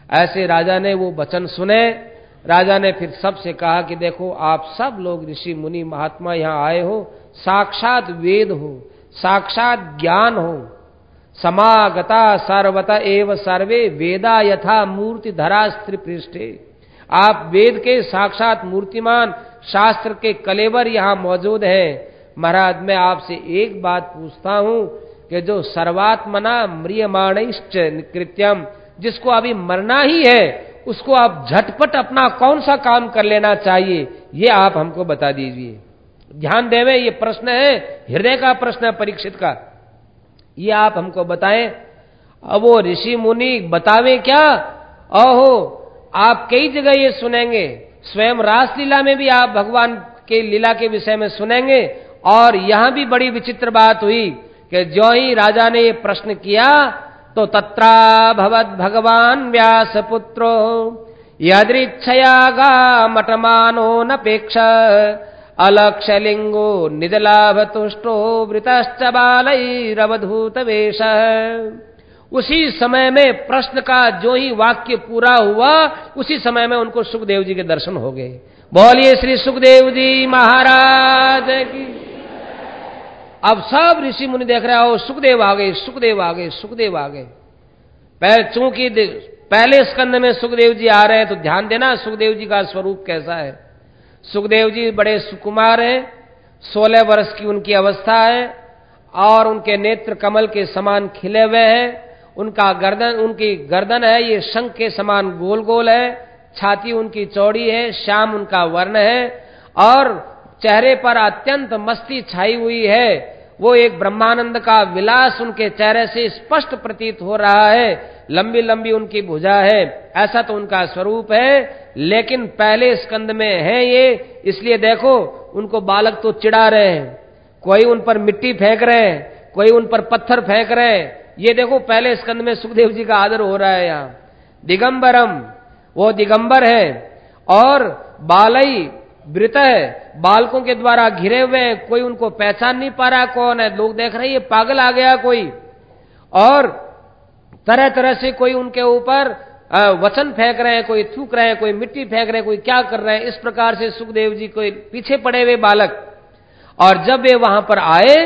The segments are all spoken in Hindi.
ऐसे राजा ने वो वचन सुने। राजा ने फिर सबसे कहा कि देखो, आप सब लोग ऋषि मुनि महात्मा यहां आए हो, साक्षात वेद हो, साक्षात ज्ञान हो। समागता सर्वत एव सर्वे वेदा यथा मूर्ति धरा स्त्री पृष्ठे। आप वेद के साक्षात मूर्तिमान, शास्त्र के कलेवर यहां मौजूद हैं। महाराज, मैं आपसे एक बात पूछता हूं कि जो सर्वात्मना म्रियमाणश्च कृत्यम, जिसको अभी मरना ही है, उसको आप झटपट अपना कौन सा काम कर लेना चाहिए, ये आप हमको बता दीजिए। ध्यान देवे, ये प्रश्न है, हृदय का प्रश्न है परीक्षित का। ये आप हमको बताएं। अब वो ऋषि मुनि बतावे क्या? ओहो, आप कई जगह ये सुनेंगे, स्वयं रासलीला में भी आप भगवान के लीला के विषय में सुनेंगे। और यहां भी बड़ी विचित्र बात हुई कि जो ही राजा ने ये प्रश्न किया तो तत्रा भवद भगवान व्यास पुत्रो यदृच्छयागा मटमानो नपेक्ष अलक्षलिंगो निजलाभ तुष्टो वृतश्च बालैरवधूत वेश। उसी समय में प्रश्न का जो ही वाक्य पूरा हुआ, उसी समय में उनको सुखदेव जी के दर्शन हो गए। बोलिए श्री सुखदेव जी महाराज की। अब सब ऋषि मुनि देख रहे हो, सुखदेव आ गए, सुखदेव आ गए, सुखदेव आ गए। चूंकि पहले स्कंद में सुखदेव जी आ रहे हैं, तो ध्यान देना सुखदेव जी का स्वरूप कैसा है। सुखदेव जी बड़े सुकुमार हैं, 16 वर्ष की उनकी अवस्था है और उनके नेत्र कमल के समान खिले हुए हैं। उनकी गर्दन है ये शंख के समान गोल गोल है, छाती उनकी चौड़ी है, श्याम उनका वर्ण है और चेहरे पर अत्यंत मस्ती छाई हुई है। वो एक ब्रह्मानंद का विलास उनके चेहरे से स्पष्ट प्रतीत हो रहा है। लंबी लंबी उनकी भुजा है, ऐसा तो उनका स्वरूप है। लेकिन पहले स्कंद में है ये, इसलिए देखो उनको बालक तो चिढ़ा रहे हैं, कोई उन पर मिट्टी फेंक रहे हैं, कोई उन पर पत्थर फेंक रहे हैं। ये देखो पहले स्कंद में सुखदेव जी का आदर हो रहा है। यहां दिगंबरम, वो दिगंबर है और बालई वृत है, बालकों के द्वारा घिरे हुए हैं, कोई उनको पहचान नहीं पा रहा कौन है। लोग देख रहे हैं ये पागल आ गया कोई, और तरह तरह से कोई उनके ऊपर वचन फेंक रहे हैं, कोई थूक रहे हैं, कोई मिट्टी फेंक रहे हैं, कोई क्या कर रहे हैं। इस प्रकार से सुखदेव जी को पीछे पड़े हुए बालक, और जब वे वहां पर आए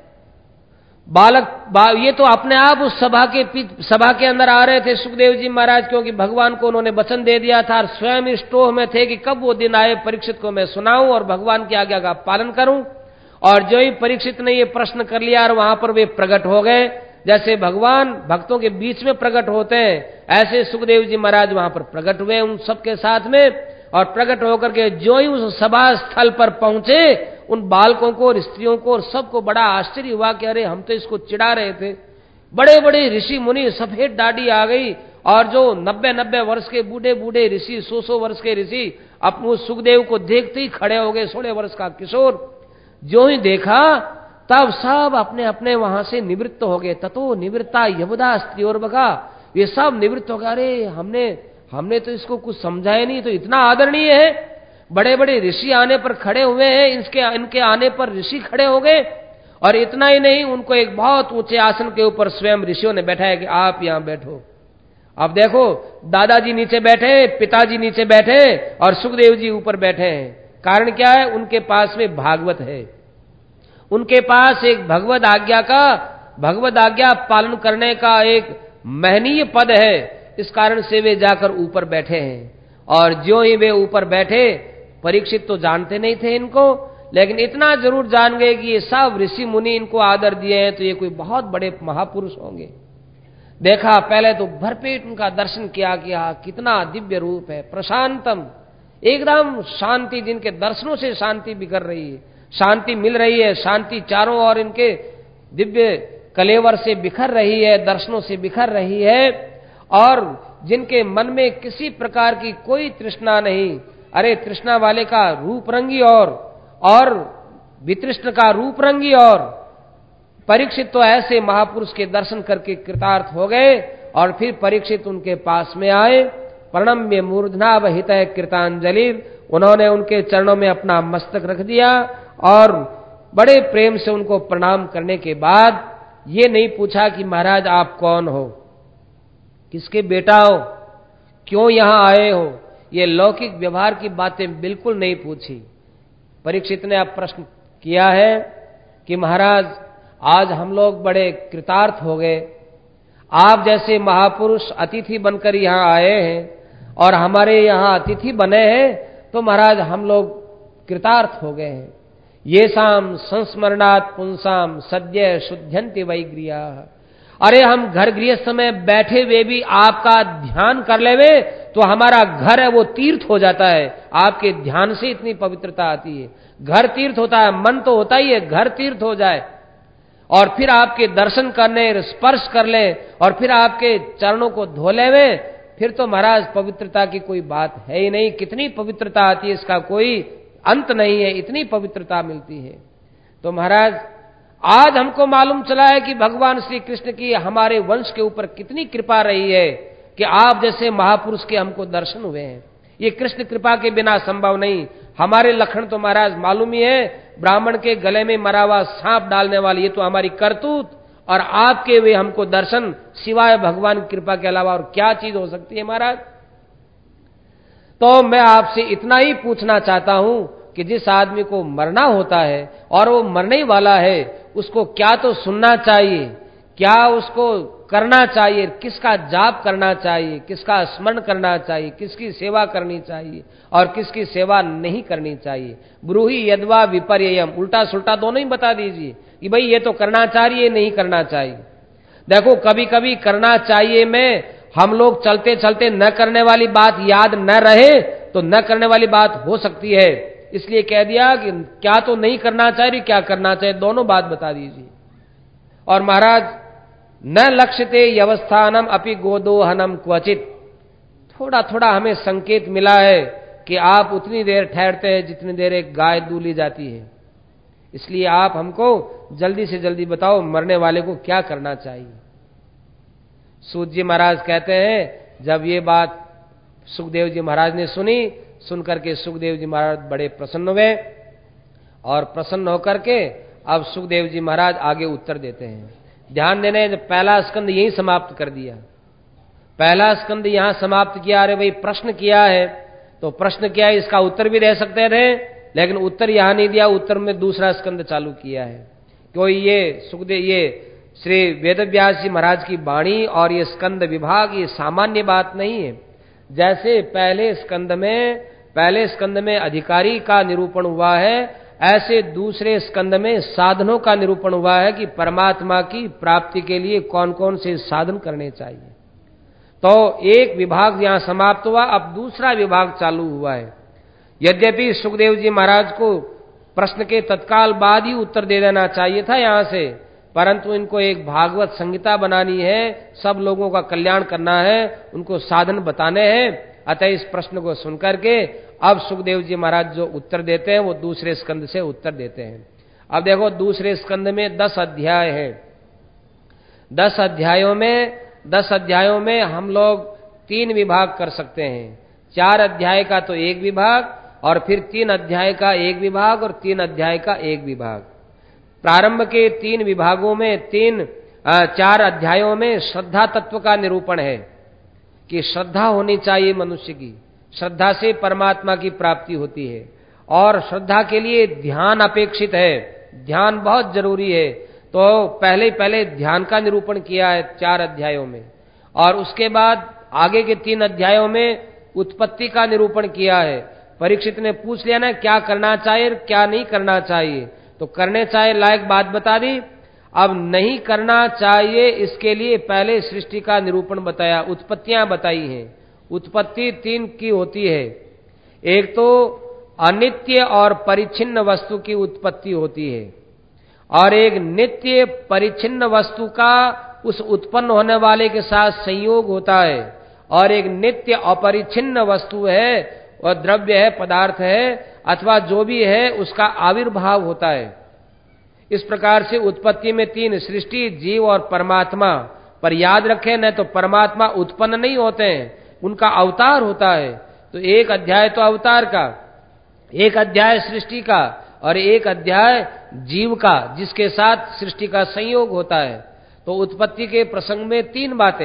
ये तो अपने आप उस सभा के अंदर आ रहे थे सुखदेव जी महाराज, क्योंकि भगवान को उन्होंने वचन दे दिया था और स्वयं इस टोह में थे कि कब वो दिन आए परीक्षित को मैं सुनाऊं और भगवान की आज्ञा का पालन करूं। और जो ही परीक्षित ने ये प्रश्न कर लिया और वहां पर वे प्रकट हो गए, जैसे भगवान भक्तों के बीच में प्रकट होते हैं, ऐसे सुखदेव जी महाराज वहां पर प्रकट हुए उन सबके साथ में। और प्रकट होकर के जो ही उस सभा स्थल पर पहुंचे, उन बालकों को और स्त्रियों को और सबको बड़ा आश्चर्य हुआ कि अरे हम तो इसको चिढ़ा रहे थे। बड़े बड़े ऋषि मुनि, सफेद दाढ़ी आ गई, और जो 90-90 वर्ष के बूढ़े बूढ़े ऋषि, 100-100 वर्ष के ऋषि अपने सुखदेव को देखते ही खड़े हो गए। 16 वर्ष का किशोर जो ही देखा तब सब अपने अपने वहां से निवृत्त हो गए। ततो निवृत्ता यवदा स्त्रियोर्वगा, ये सब निवृत्त हो गए। अरे हमने तो इसको कुछ समझाया नहीं, तो इतना आदरणीय है। बड़े बड़े ऋषि आने पर खड़े हुए हैं, इनके आने पर ऋषि खड़े हो गए। और इतना ही नहीं, उनको एक बहुत ऊंचे आसन के ऊपर स्वयं ऋषियों ने बैठाया कि आप यहां बैठो। अब देखो दादाजी नीचे बैठे, पिताजी नीचे बैठे और सुखदेव जी ऊपर बैठे हैं। कारण क्या है? उनके पास में भागवत है, उनके पास एक भगवद आज्ञा पालन करने का एक महनीय पद है। इस कारण से वे जाकर ऊपर बैठे हैं। और जो ही वे ऊपर बैठे, परीक्षित तो जानते नहीं थे इनको, लेकिन इतना जरूर जान गए कि ये सब ऋषि मुनि इनको आदर दिए हैं, तो ये कोई बहुत बड़े महापुरुष होंगे। देखा पहले तो भरपेट उनका दर्शन किया कि हाँ कितना दिव्य रूप है, प्रशांतम, एकदम शांति, जिनके दर्शनों से शांति बिखर रही है, शांति मिल रही है, शांति चारों ओर इनके दिव्य कलेवर से बिखर रही है, दर्शनों से बिखर रही है। और जिनके मन में किसी प्रकार की कोई तृष्णा नहीं। अरे तृष्णा वाले का रूप रंगी और वितृष्ण का रूप रंगी। और परीक्षित तो ऐसे महापुरुष के दर्शन करके कृतार्थ हो गए। और फिर परीक्षित उनके पास में आए, प्रणम्य मूर्धना वहित कृतांजलि, उन्होंने उनके चरणों में अपना मस्तक रख दिया और बड़े प्रेम से उनको प्रणाम करने के बाद ये नहीं पूछा कि महाराज आप कौन हो, किसके बेटा हो, क्यों यहां आए हो, ये लौकिक व्यवहार की बातें बिल्कुल नहीं पूछी। परीक्षित ने अब प्रश्न किया है कि महाराज, आज हम लोग बड़े कृतार्थ हो गए, आप जैसे महापुरुष अतिथि बनकर यहां आए हैं और हमारे यहां अतिथि बने हैं, तो महाराज हम लोग कृतार्थ हो गए हैं। ये शाम संस्मरणात् पुंसाम सद्य शुद्ध्यन्ति वैग्रिया। अरे हम घर गृहस्थ में बैठे हुए भी आपका ध्यान कर लेवे तो हमारा घर है वो तीर्थ हो जाता है। आपके ध्यान से इतनी पवित्रता आती है। घर तीर्थ होता है, मन तो होता ही है, घर तीर्थ हो जाए और फिर आपके दर्शन करने, स्पर्श कर ले और फिर आपके चरणों को धो लेवे, फिर तो महाराज पवित्रता की कोई बात है ही नहीं। कितनी पवित्रता आती है, इसका कोई अंत नहीं है, इतनी पवित्रता मिलती है। तो महाराज आज हमको मालूम चला है कि भगवान श्री कृष्ण की हमारे वंश के ऊपर कितनी कृपा रही है कि आप जैसे महापुरुष के हमको दर्शन हुए हैं। ये कृष्ण कृपा के बिना संभव नहीं। हमारे लक्षण तो महाराज मालूम ही है, ब्राह्मण के गले में मरा हुआ सांप डालने वाली, ये तो हमारी करतूत, और आपके वे हमको दर्शन, सिवाय भगवान की कृपा के अलावा और क्या चीज हो सकती है महाराज। तो मैं आपसे इतना ही पूछना चाहता हूं कि जिस आदमी को मरना होता है और वो मरने वाला है, उसको क्या तो सुनना चाहिए, क्या उसको करना चाहिए, किसका जाप करना चाहिए, किसका स्मरण करना चाहिए, किसकी सेवा करनी चाहिए और किसकी सेवा नहीं करनी चाहिए। ब्रूहि यद्वा विपर्ययम, उल्टा सुल्टा दोनों ही बता दीजिए कि भाई ये तो करना चाहिए, नहीं करना चाहिए। देखो कभी कभी करना चाहिए में हम लोग चलते चलते न करने वाली बात याद न रहे तो न करने वाली बात हो सकती है, इसलिए कह दिया कि क्या तो नहीं करना चाहिए, क्या करना चाहिए, दोनों बात बता दीजिए। और महाराज न लक्ष्यते यवस्थानम अपि गोदोहनम क्वचित, थोड़ा थोड़ा हमें संकेत मिला है कि आप उतनी देर ठहरते हैं जितनी देर एक गाय दूली जाती है। इसलिए आप हमको जल्दी से जल्दी बताओ मरने वाले को क्या करना चाहिए। सूत जी महाराज कहते हैं, जब ये बात सुखदेव जी महाराज ने सुनी, सुनकर के सुखदेव जी महाराज बड़े प्रसन्न हुए और प्रसन्न होकर के अब सुखदेव जी महाराज आगे उत्तर देते हैं। ध्यान देने, जब पहला स्कंद यही समाप्त कर दिया, पहला स्कंद यहां समाप्त किया। अरे भाई प्रश्न किया है तो प्रश्न किया है, इसका उत्तर भी दे सकते थे, लेकिन उत्तर यहां नहीं दिया, उत्तर में दूसरा स्कंद चालू किया है। क्योंकि ये सुखदेव, ये श्री वेदव्यास जी महाराज की वाणी और ये स्कंद विभाग ये सामान्य बात नहीं है। जैसे पहले स्कंद में अधिकारी का निरूपण हुआ है, ऐसे दूसरे स्कंद में साधनों का निरूपण हुआ है कि परमात्मा की प्राप्ति के लिए कौन कौन से साधन करने चाहिए। तो एक विभाग यहां समाप्त हुआ, अब दूसरा विभाग चालू हुआ है। यद्यपि सुखदेव जी महाराज को प्रश्न के तत्काल बाद ही उत्तर दे देना चाहिए था यहां से, परंतु इनको एक भागवत संहिता बनानी है, सब लोगों का कल्याण करना है, उनको साधन बताने हैं। अतः इस प्रश्न को सुनकर के अब सुखदेव जी महाराज जो उत्तर देते हैं वो दूसरे स्कंद से उत्तर देते हैं। अब देखो दूसरे स्कंद में 10 अध्याय हैं। 10 अध्यायों में हम लोग 3 विभाग कर सकते हैं। 4 अध्याय का तो एक विभाग और फिर 3 अध्याय का एक विभाग और 3 अध्याय का एक विभाग। प्रारंभ के 3 विभागों में 4 अध्यायों में श्रद्धा तत्व का निरूपण है कि श्रद्धा होनी चाहिए मनुष्य की, श्रद्धा से परमात्मा की प्राप्ति होती है और श्रद्धा के लिए ध्यान अपेक्षित है, ध्यान बहुत जरूरी है। तो पहले ध्यान का निरूपण किया है 4 अध्यायों में, और उसके बाद आगे के 3 अध्यायों में उत्पत्ति का निरूपण किया है। परीक्षित ने पूछ लिया ना क्या करना चाहिए क्या नहीं करना चाहिए, तो करने चाहिए लायक बात बता दी। अब नहीं करना चाहिए इसके लिए पहले सृष्टि का निरूपण बताया, उत्पत्तियां बताई हैं। उत्पत्ति 3 की होती है, एक तो अनित्य और परिच्छिन्न वस्तु की उत्पत्ति होती है, और एक नित्य परिच्छिन्न वस्तु का उस उत्पन्न होने वाले के साथ संयोग होता है, और एक नित्य अपरिच्छिन्न वस्तु है और द्रव्य है, पदार्थ है अथवा जो भी है उसका आविर्भाव होता है। इस प्रकार से उत्पत्ति में 3, सृष्टि, जीव और परमात्मा। पर याद रखें न तो परमात्मा उत्पन्न नहीं होते हैं, उनका अवतार होता है। तो एक अध्याय तो अवतार का, एक अध्याय सृष्टि का और एक अध्याय जीव का, जिसके साथ सृष्टि का संयोग होता है। तो उत्पत्ति के प्रसंग में 3 बातें,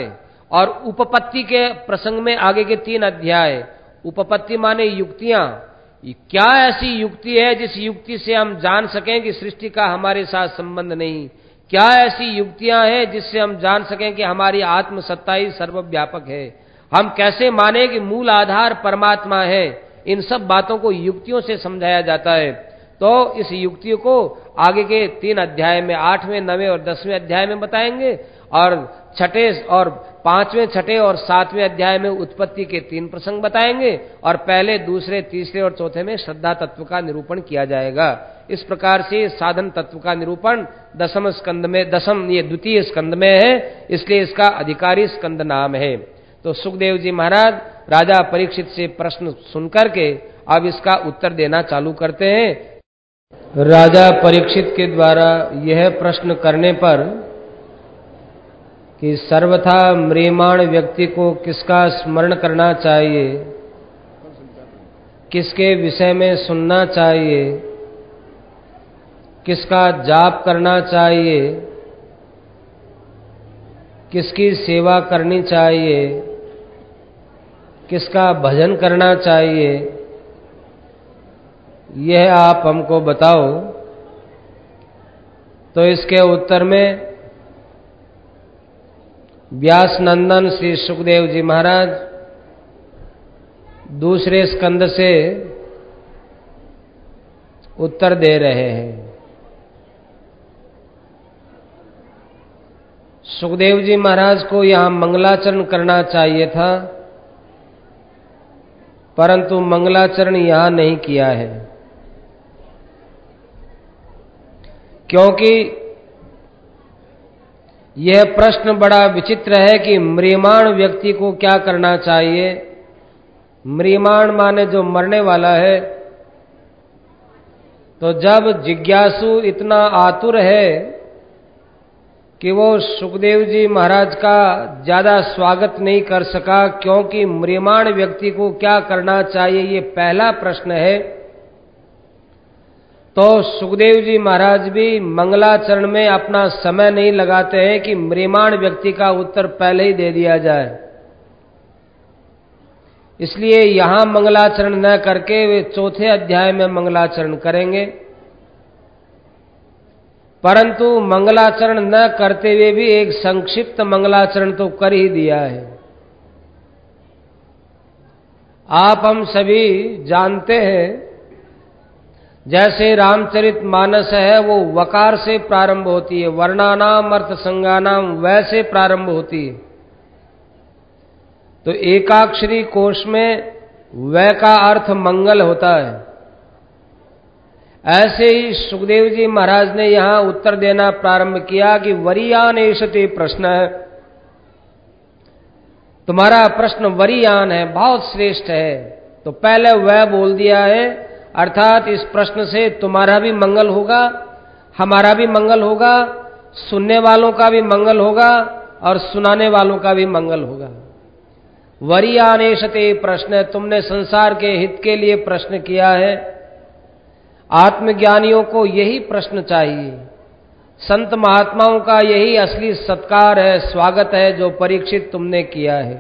और उपपत्ति के प्रसंग में आगे के 3 अध्याय, उपपत्ति माने युक्तियां, क्या ऐसी युक्ति है जिस युक्ति से हम जान सकें कि सृष्टि का हमारे साथ संबंध नहीं, क्या ऐसी युक्तियां हैं जिससे हम जान सकें कि हमारी आत्मसत्ता ही सर्वव्यापक है, हम कैसे माने कि मूल आधार परमात्मा है। इन सब बातों को युक्तियों से समझाया जाता है। तो इस युक्ति को आगे के 3 अध्याय में 8वें, 9वें और 10वें अध्याय में बताएंगे, और 6ठे और 5वें, 6ठे और 7वें अध्याय में उत्पत्ति के 3 प्रसंग बताएंगे, और पहले, दूसरे, तीसरे और चौथे में श्रद्धा तत्व का निरूपण किया जाएगा। इस प्रकार से साधन तत्व का निरूपण 10वें स्कंद में, ये द्वितीय स्कंद में है, इसलिए इसका अधिकारी स्कंद नाम है। तो सुखदेव जी महाराज राजा परीक्षित से प्रश्न सुनकर के अब इसका उत्तर देना चालू करते हैं। राजा परीक्षित के द्वारा यह प्रश्न करने पर कि सर्वथा म्रियमाण व्यक्ति को किसका स्मरण करना चाहिए, किसके विषय में सुनना चाहिए, किसका जाप करना चाहिए, किसकी सेवा करनी चाहिए, किसका भजन करना चाहिए, यह आप हमको बताओ। तो इसके उत्तर में व्यास नंदन श्री सुखदेव जी महाराज दूसरे स्कंद से उत्तर दे रहे हैं। सुखदेव जी महाराज को यहां मंगलाचरण करना चाहिए था, परंतु मंगलाचरण यहां नहीं किया है, क्योंकि यह प्रश्न बड़ा विचित्र है कि म्रियमाण व्यक्ति को क्या करना चाहिए। म्रियमाण माने जो मरने वाला है। तो जब जिज्ञासु इतना आतुर है कि वो सुखदेव जी महाराज का ज्यादा स्वागत नहीं कर सका, क्योंकि म्रियमाण व्यक्ति को क्या करना चाहिए ये पहला प्रश्न है, तो सुखदेव जी महाराज भी मंगलाचरण में अपना समय नहीं लगाते हैं कि म्रियमाण व्यक्ति का उत्तर पहले ही दे दिया जाए। इसलिए यहां मंगलाचरण न करके वे चौथे अध्याय में मंगलाचरण करेंगे, परंतु मंगलाचरण न करते हुए भी एक संक्षिप्त मंगलाचरण तो कर ही दिया है। आप हम सभी जानते हैं, जैसे रामचरित मानस है वो वकार से प्रारंभ होती है, वर्णानाम अर्थ संज्ञानाम वैसे प्रारंभ होती है। तो एकाक्षरी कोश में वै का अर्थ मंगल होता है। ऐसे ही सुखदेव जी महाराज ने यहां उत्तर देना प्रारंभ किया कि वरीयान एषते प्रश्न है, तुम्हारा प्रश्न वरीयान है, बहुत श्रेष्ठ है। तो पहले वह बोल दिया है, अर्थात इस प्रश्न से तुम्हारा भी मंगल होगा, हमारा भी मंगल होगा, सुनने वालों का भी मंगल होगा और सुनाने वालों का भी मंगल होगा। वरीयानेशते प्रश्न, तुमने संसार के हित के लिए प्रश्न किया है। आत्मज्ञानियों को यही प्रश्न चाहिए, संत महात्माओं का यही असली सत्कार है, स्वागत है जो परीक्षित तुमने किया है।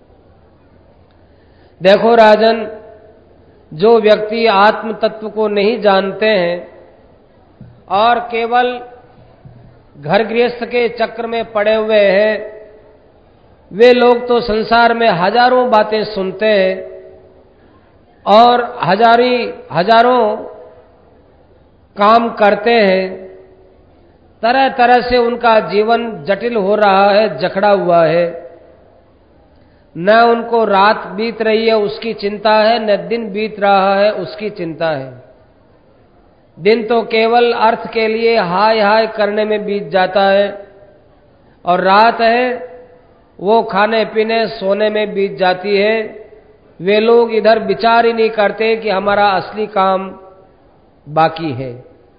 देखो राजन, जो व्यक्ति आत्म तत्व को नहीं जानते हैं और केवल घर गृहस्थ के चक्र में पड़े हुए हैं, वे लोग तो संसार में हजारों बातें सुनते हैं और हजारों काम करते हैं, तरह तरह से उनका जीवन जटिल हो रहा है, जकड़ा हुआ है। न उनको रात बीत रही है उसकी चिंता है, न दिन बीत रहा है उसकी चिंता है। दिन तो केवल अर्थ के लिए हाय हाय करने में बीत जाता है, और रात है वो खाने पीने सोने में बीत जाती है। वे लोग इधर विचार ही नहीं करते कि हमारा असली काम बाकी है।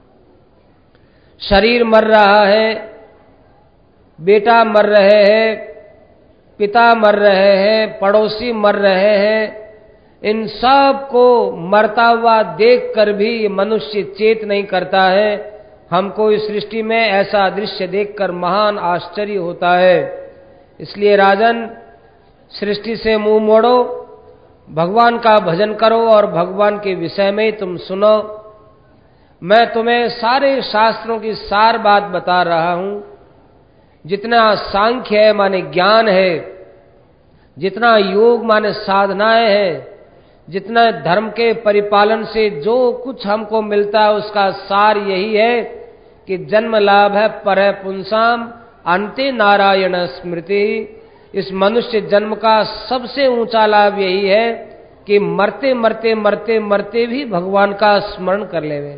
शरीर मर रहा है, बेटा मर रहे हैं, पिता मर रहे हैं, पड़ोसी मर रहे हैं, इन सब को मरता हुआ देखकर भी मनुष्य चेत नहीं करता है। हमको इस सृष्टि में ऐसा दृश्य देखकर महान आश्चर्य होता है इसलिए राजन, सृष्टि से मुंह मोड़ो, भगवान का भजन करो और भगवान के विषय में तुम सुनो। मैं तुम्हें सारे शास्त्रों की सार बात बता रहा हूं। जितना सांख्य है माने ज्ञान है, जितना योग माने साधनाएं हैं, जितना धर्म के परिपालन से जो कुछ हमको मिलता है उसका सार यही है कि जन्म लाभ है परः पुंसाम अन्ते नारायण स्मृति। इस मनुष्य जन्म का सबसे ऊंचा लाभ यही है कि मरते मरते मरते मरते भी भगवान का स्मरण कर लेवे।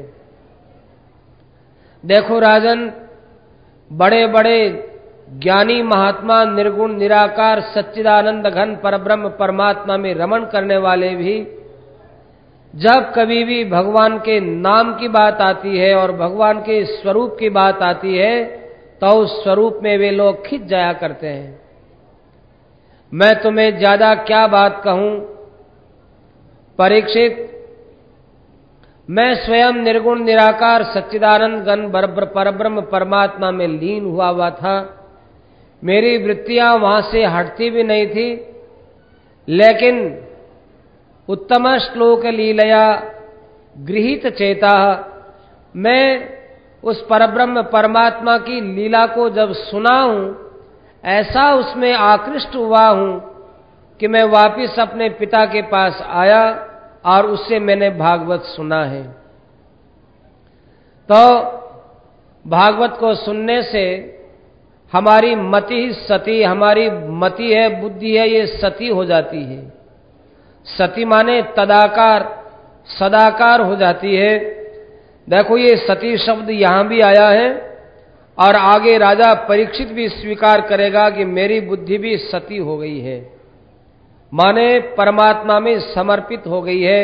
देखो राजन, बड़े बड़े ज्ञानी महात्मा, निर्गुण निराकार सच्चिदानंद घन परब्रह्म परमात्मा में रमण करने वाले भी जब कभी भी भगवान के नाम की बात आती है और भगवान के स्वरूप की बात आती है तो उस स्वरूप में वे लोग खिंच जाया करते हैं। मैं तुम्हें ज्यादा क्या बात कहूं परीक्षित, मैं स्वयं निर्गुण निराकार सच्चिदानंद घन परब्रह्म परमात्मा में लीन हुआ था। मेरी वृत्तियां वहां से हटती भी नहीं थी, लेकिन उत्तम श्लोक लीलया गृहीत चेता, मैं उस परब्रह्म परमात्मा की लीला को जब सुना हूं, ऐसा उसमें आकृष्ट हुआ हूं कि मैं वापिस अपने पिता के पास आया और उससे मैंने भागवत सुना है। तो भागवत को सुनने से हमारी मति ही सती, हमारी मति है, बुद्धि है, ये सती हो जाती है। सती माने तदाकार, सदाकार हो जाती है। देखो ये सती शब्द यहां भी आया है और आगे राजा परीक्षित भी स्वीकार करेगा कि मेरी बुद्धि भी सती हो गई है, माने परमात्मा में समर्पित हो गई है।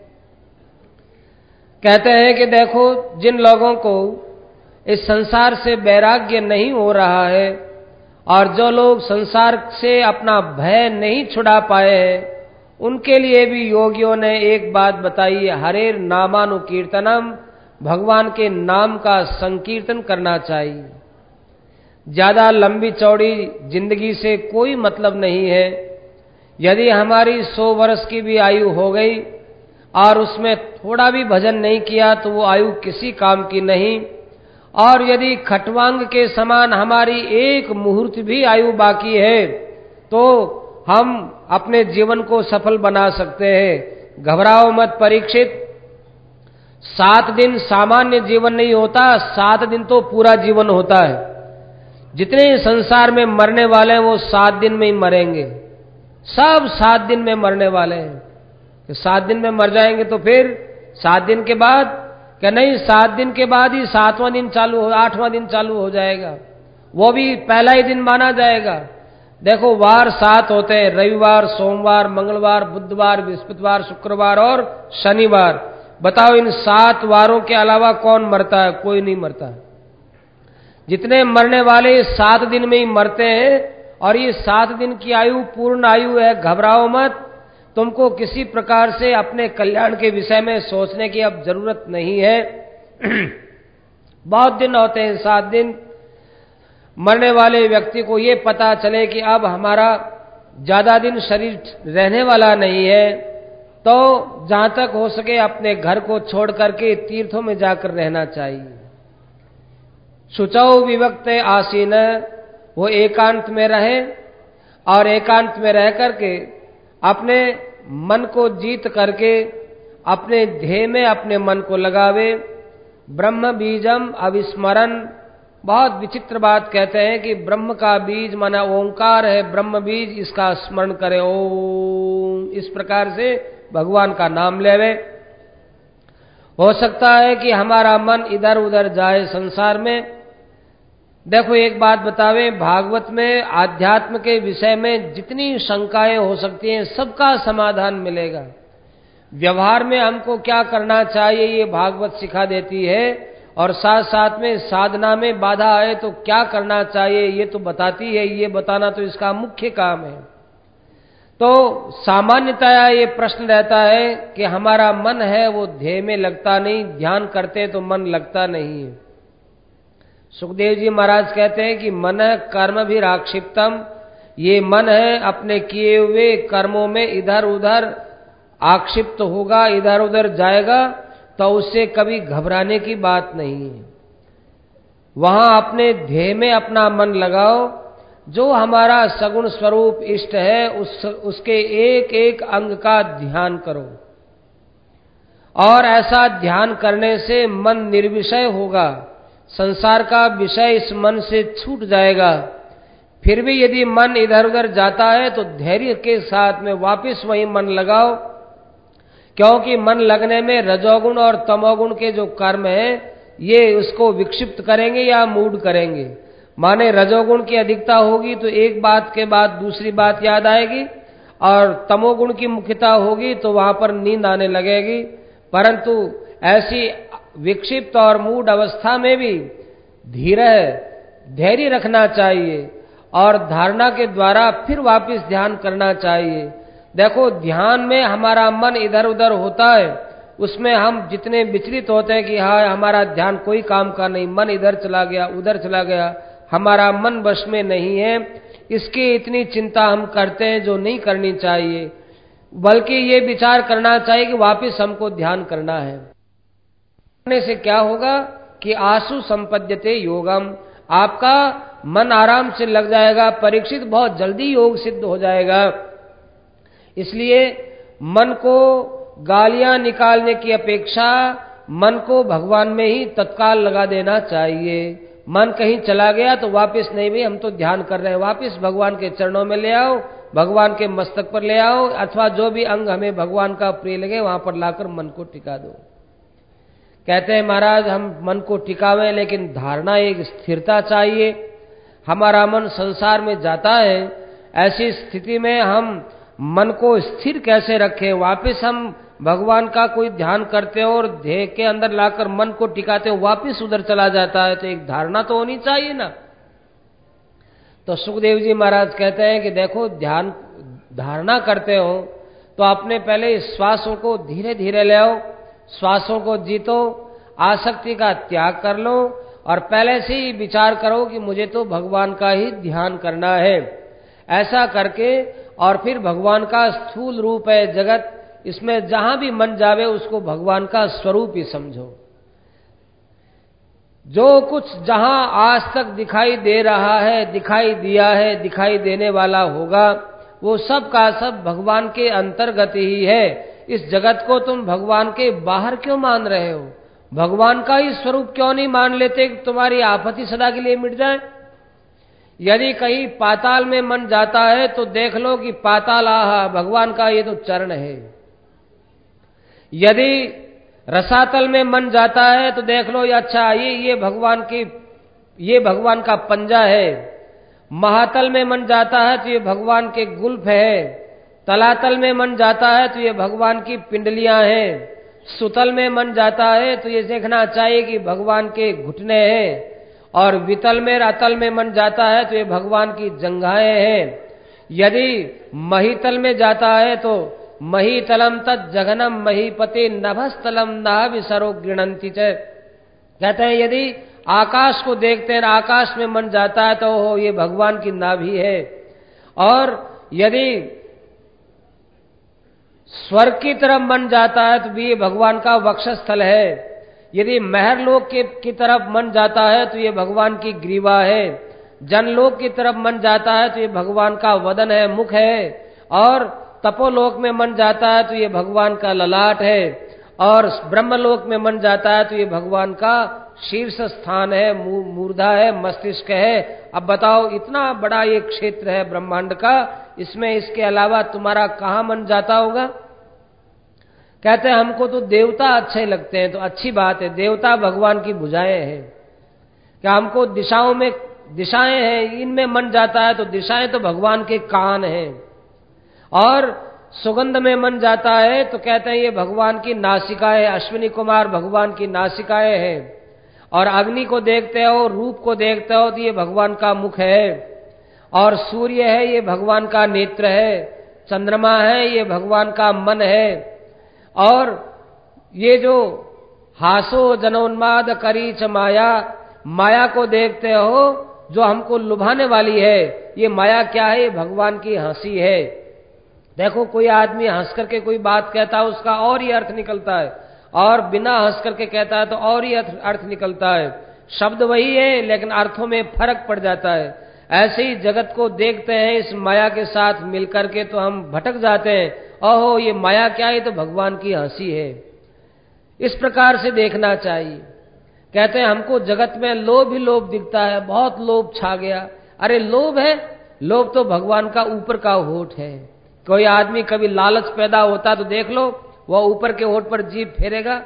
कहते हैं कि देखो, जिन लोगों को इस संसार से वैराग्य नहीं हो रहा है और जो लोग संसार से अपना भय नहीं छुड़ा पाए हैं, उनके लिए भी योगियों ने एक बात बताई है, हरेर नामानुकीर्तनम, भगवान के नाम का संकीर्तन करना चाहिए। ज्यादा लंबी चौड़ी जिंदगी से कोई मतलब नहीं है। यदि हमारी 100 वर्ष की भी आयु हो गई और उसमें थोड़ा भी भजन नहीं किया तो वो आयु किसी काम की नहीं। और यदि खटवांग के समान हमारी एक मुहूर्त भी आयु बाकी है तो हम अपने जीवन को सफल बना सकते हैं। घबराओ मत परीक्षित, 7 दिन सामान्य जीवन नहीं होता, 7 दिन तो पूरा जीवन होता है। जितने संसार में मरने वाले हैं वो 7 दिन में ही मरेंगे, सब 7 दिन में मरने वाले हैं। तो 7 दिन में मर जाएंगे तो फिर 7 दिन के बाद क्या नहीं, 7 दिन के बाद ही 7वां दिन चालू हो, 8वां दिन चालू हो जाएगा, वो भी पहला ही दिन माना जाएगा। देखो वार 7 होते हैं, रविवार, सोमवार, मंगलवार, बुधवार, बृहस्पतिवार, शुक्रवार और शनिवार। बताओ इन 7 वारों के अलावा कौन मरता है? कोई नहीं मरता। जितने मरने वाले 7 दिन में ही मरते हैं और ये 7 दिन की आयु पूर्ण आयु है। घबराओ मत, तुमको किसी प्रकार से अपने कल्याण के विषय में सोचने की अब जरूरत नहीं है। बहुत दिन होते हैं, 7 दिन। मरने वाले व्यक्ति को ये पता चले कि अब हमारा ज्यादा दिन शरीर रहने वाला नहीं है, तो जहां तक हो सके अपने घर को छोड़ करके तीर्थों में जाकर रहना चाहिए। शुचौ विवक्त आसीन, वो एकांत में रहे और एकांत में रह करके अपने मन को जीत करके अपने ध्येय में अपने मन को लगावे। ब्रह्म बीजम अविस्मरण, बहुत विचित्र बात कहते हैं कि ब्रह्म का बीज माना ओंकार है, ब्रह्म बीज, इसका स्मरण करे, ओम, इस प्रकार से भगवान का नाम लेवे। हो सकता है कि हमारा मन इधर उधर जाए संसार में। देखो एक बात बतावे, भागवत में आध्यात्म के विषय में जितनी शंकाएं हो सकती हैं सबका समाधान मिलेगा। व्यवहार में हमको क्या करना चाहिए ये भागवत सिखा देती है, और साथ साथ में साधना में बाधा आए तो क्या करना चाहिए ये तो बताती है। ये बताना तो इसका मुख्य काम है। तो सामान्यतया ये प्रश्न रहता है कि हमारा मन है वो ध्येय में लगता नहीं, ध्यान करते तो मन लगता नहीं है। सुखदेव जी महाराज कहते हैं कि मन कर्म भी राक्षिप्तम ये मन है अपने किए हुए कर्मों में इधर उधर आक्षिप्त होगा, इधर उधर जाएगा, तो उससे कभी घबराने की बात नहीं है। वहां अपने ध्येय में अपना मन लगाओ, जो हमारा सगुण स्वरूप इष्ट है उसके एक एक अंग का ध्यान करो, और ऐसा ध्यान करने से मन निर्विषय होगा, संसार का विषय इस मन से छूट जाएगा। फिर भी यदि मन इधर उधर जाता है तो धैर्य के साथ में वापस वही मन लगाओ, क्योंकि मन लगने में रजोगुण और तमोगुण के जो कर्म हैं ये उसको विक्षिप्त करेंगे या मूड करेंगे। माने रजोगुण की अधिकता होगी तो एक बात के बाद दूसरी बात याद आएगी, और तमोगुण की मुख्यता होगी तो वहां पर नींद आने लगेगी। परंतु ऐसी विक्षिप्त और मूड अवस्था में भी धैर्य रखना चाहिए और धारणा के द्वारा फिर वापस ध्यान करना चाहिए। देखो, ध्यान में हमारा मन इधर उधर होता है, उसमें हम जितने विचलित होते हैं कि हाँ हमारा ध्यान कोई काम का नहीं, मन इधर चला गया उधर चला गया, हमारा मन वश में नहीं है, इसकी इतनी चिंता हम करते हैं जो नहीं करनी चाहिए। बल्कि ये विचार करना चाहिए कि वापस हमको ध्यान करना है। करने से क्या होगा कि आसु संपद्यते योगम, आपका मन आराम से लग जाएगा। परीक्षित बहुत जल्दी योग सिद्ध हो जाएगा। इसलिए मन को गालियां निकालने की अपेक्षा मन को भगवान में ही तत्काल लगा देना चाहिए। मन कहीं चला गया तो वापस नहीं, भी हम तो ध्यान कर रहे हैं, वापस भगवान के चरणों में ले आओ, भगवान के मस्तक पर ले आओ, अथवा जो भी अंग हमें भगवान का प्रिय लगे वहां पर लाकर मन को टिका दो। कहते हैं महाराज हम मन को टिकावें, लेकिन धारणा एक स्थिरता चाहिए। हमारा मन संसार में जाता है, ऐसी स्थिति में हम मन को स्थिर कैसे रखें? वापस हम भगवान का कोई ध्यान करते हो और ध्येय के अंदर लाकर मन को टिकाते हो, वापस उधर चला जाता है, तो एक धारणा तो होनी चाहिए ना। तो सुखदेव जी महाराज कहते हैं कि देखो, ध्यान धारणा करते हो तो अपने पहले श्वासों को धीरे धीरे ले आओ, श्वासों को जीतो, आसक्ति का त्याग कर लो, और पहले से ही विचार करो कि मुझे तो भगवान का ही ध्यान करना है। ऐसा करके और फिर भगवान का स्थूल रूप है जगत, इसमें जहां भी मन जावे उसको भगवान का स्वरूप ही समझो। जो कुछ जहां आज तक दिखाई दे रहा है, दिखाई दिया है, दिखाई देने वाला होगा, वो सब का सब भगवान के अंतर्गत ही है। इस जगत को तुम भगवान के बाहर क्यों मान रहे हो? भगवान का ही स्वरूप क्यों नहीं मान लेते कि तुम्हारी आपत्ति सदा के लिए मिट जाए? यदि कहीं पाताल में मन जाता है तो देख लो कि पाताल आहा भगवान का ये तो चरण है। यदि रसातल में मन जाता है तो देख लो अच्छा ये भगवान का पंजा है। महातल में मन जाता है तो ये भगवान के गुल्फ है। तलातल में मन जाता है तो ये भगवान की पिंडलियां हैं। सुतल में मन जाता है तो ये देखना चाहिए कि भगवान के घुटने हैं, और वितल में अतल में मन जाता है तो ये भगवान की जंघाएं हैं। यदि महीतल में जाता है तो महीतलम तत् जघनम महीपति नभस्तलम न विसरो गृणंति च। कहते हैं यदि आकाश को देखते हैं, आकाश में मन जाता है तो हो ये भगवान की नाभि है। और यदि स्वर्ग की तरफ मन जाता है तो भी ये भगवान का वक्षस्थल है। यदि महरलोक की तरफ मन जाता है तो ये भगवान की ग्रीवा है। जनलोक की तरफ मन जाता है तो ये भगवान का वदन है, मुख है। और तपोलोक में मन जाता है तो ये भगवान का ललाट है। और ब्रह्मलोक में मन जाता है तो ये भगवान का शीर्ष स्थान है, मूर्धा है, मस्तिष्क है। अब बताओ, इतना बड़ा ये क्षेत्र है ब्रह्मांड का, इसमें इसके अलावा तुम्हारा कहां मन जाता होगा? कहते हैं हमको तो देवता अच्छे लगते हैं, तो अच्छी बात है, देवता भगवान की भुजाएं हैं। क्या हमको दिशाएं हैं, इनमें मन जाता है तो दिशाएं तो भगवान के कान हैं। और सुगंध में मन जाता है तो कहते हैं ये भगवान की नासिकाएं, अश्विनी कुमार भगवान की नासिकाएं हैं। और अग्नि को देखते हो, रूप को देखते हो तो ये भगवान का मुख है। और सूर्य है, ये भगवान का नेत्र है। चंद्रमा है, ये भगवान का मन है। और ये जो हासो जनोन्माद करीच माया, माया को देखते हो जो हमको लुभाने वाली है। ये माया क्या है? भगवान की हंसी है। देखो, कोई आदमी हंस करके कोई बात कहता है, उसका और ही अर्थ निकलता है, और बिना हंस करके कहता है तो और ही अर्थ निकलता है। शब्द वही है लेकिन अर्थों में फर्क पड़ जाता है। ऐसे ही जगत को देखते हैं इस माया के साथ मिलकर के तो हम भटक जाते हैं, ओहो ये माया क्या है? तो भगवान की हंसी है। इस प्रकार से देखना चाहिए। कहते हैं हमको जगत में लोभ ही लोभ दिखता है, बहुत लोभ छा गया। अरे लोभ है? लोभ तो भगवान का ऊपर का होठ है। कोई आदमी कभी लालच पैदा होता तो देख लो, वह ऊपर के होठ पर जीभ फेरेगा।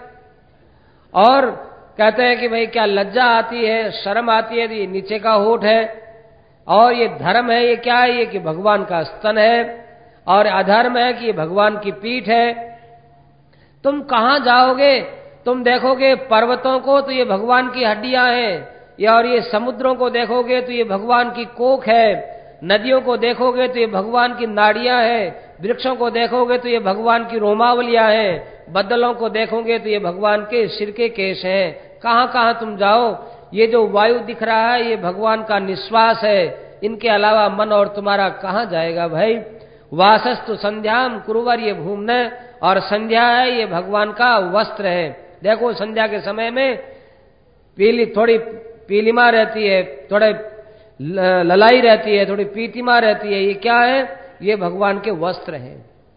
और कहते हैं कि भाई क्या लज्जा आती है, शर्म आती है, तो ये नीचे का होठ है। और ये धर्म है, ये क्या है? ये कि भगवान का स्तन है। और अधर्म है कि ये भगवान की पीठ है। तुम कहां जाओगे? तुम देखोगे पर्वतों को तो ये भगवान की हड्डियां हैं, और ये समुद्रों को देखोगे तो ये भगवान की कोख है। नदियों को देखोगे तो ये भगवान की नाड़ियां हैं। वृक्षों को देखोगे तो ये भगवान की रोमावलियां हैं। बदलों को देखोगे तो ये भगवान के सिर के केश हैं। कहां कहां तुम जाओ? ये जो वायु दिख रहा है ये भगवान का निश्वास है। इनके अलावा मन और तुम्हारा कहां जाएगा भाई? वासस्तु संध्याम कुरुवर, ये भूमने, और संध्या है ये भगवान का वस्त्र है। देखो संध्या के समय में थोड़ी पीलिमा रहती है, थोड़े ललाई रहती है, थोड़ी पीतिमा रहती है। ये क्या है? ये भगवान के वस्त्र हैं।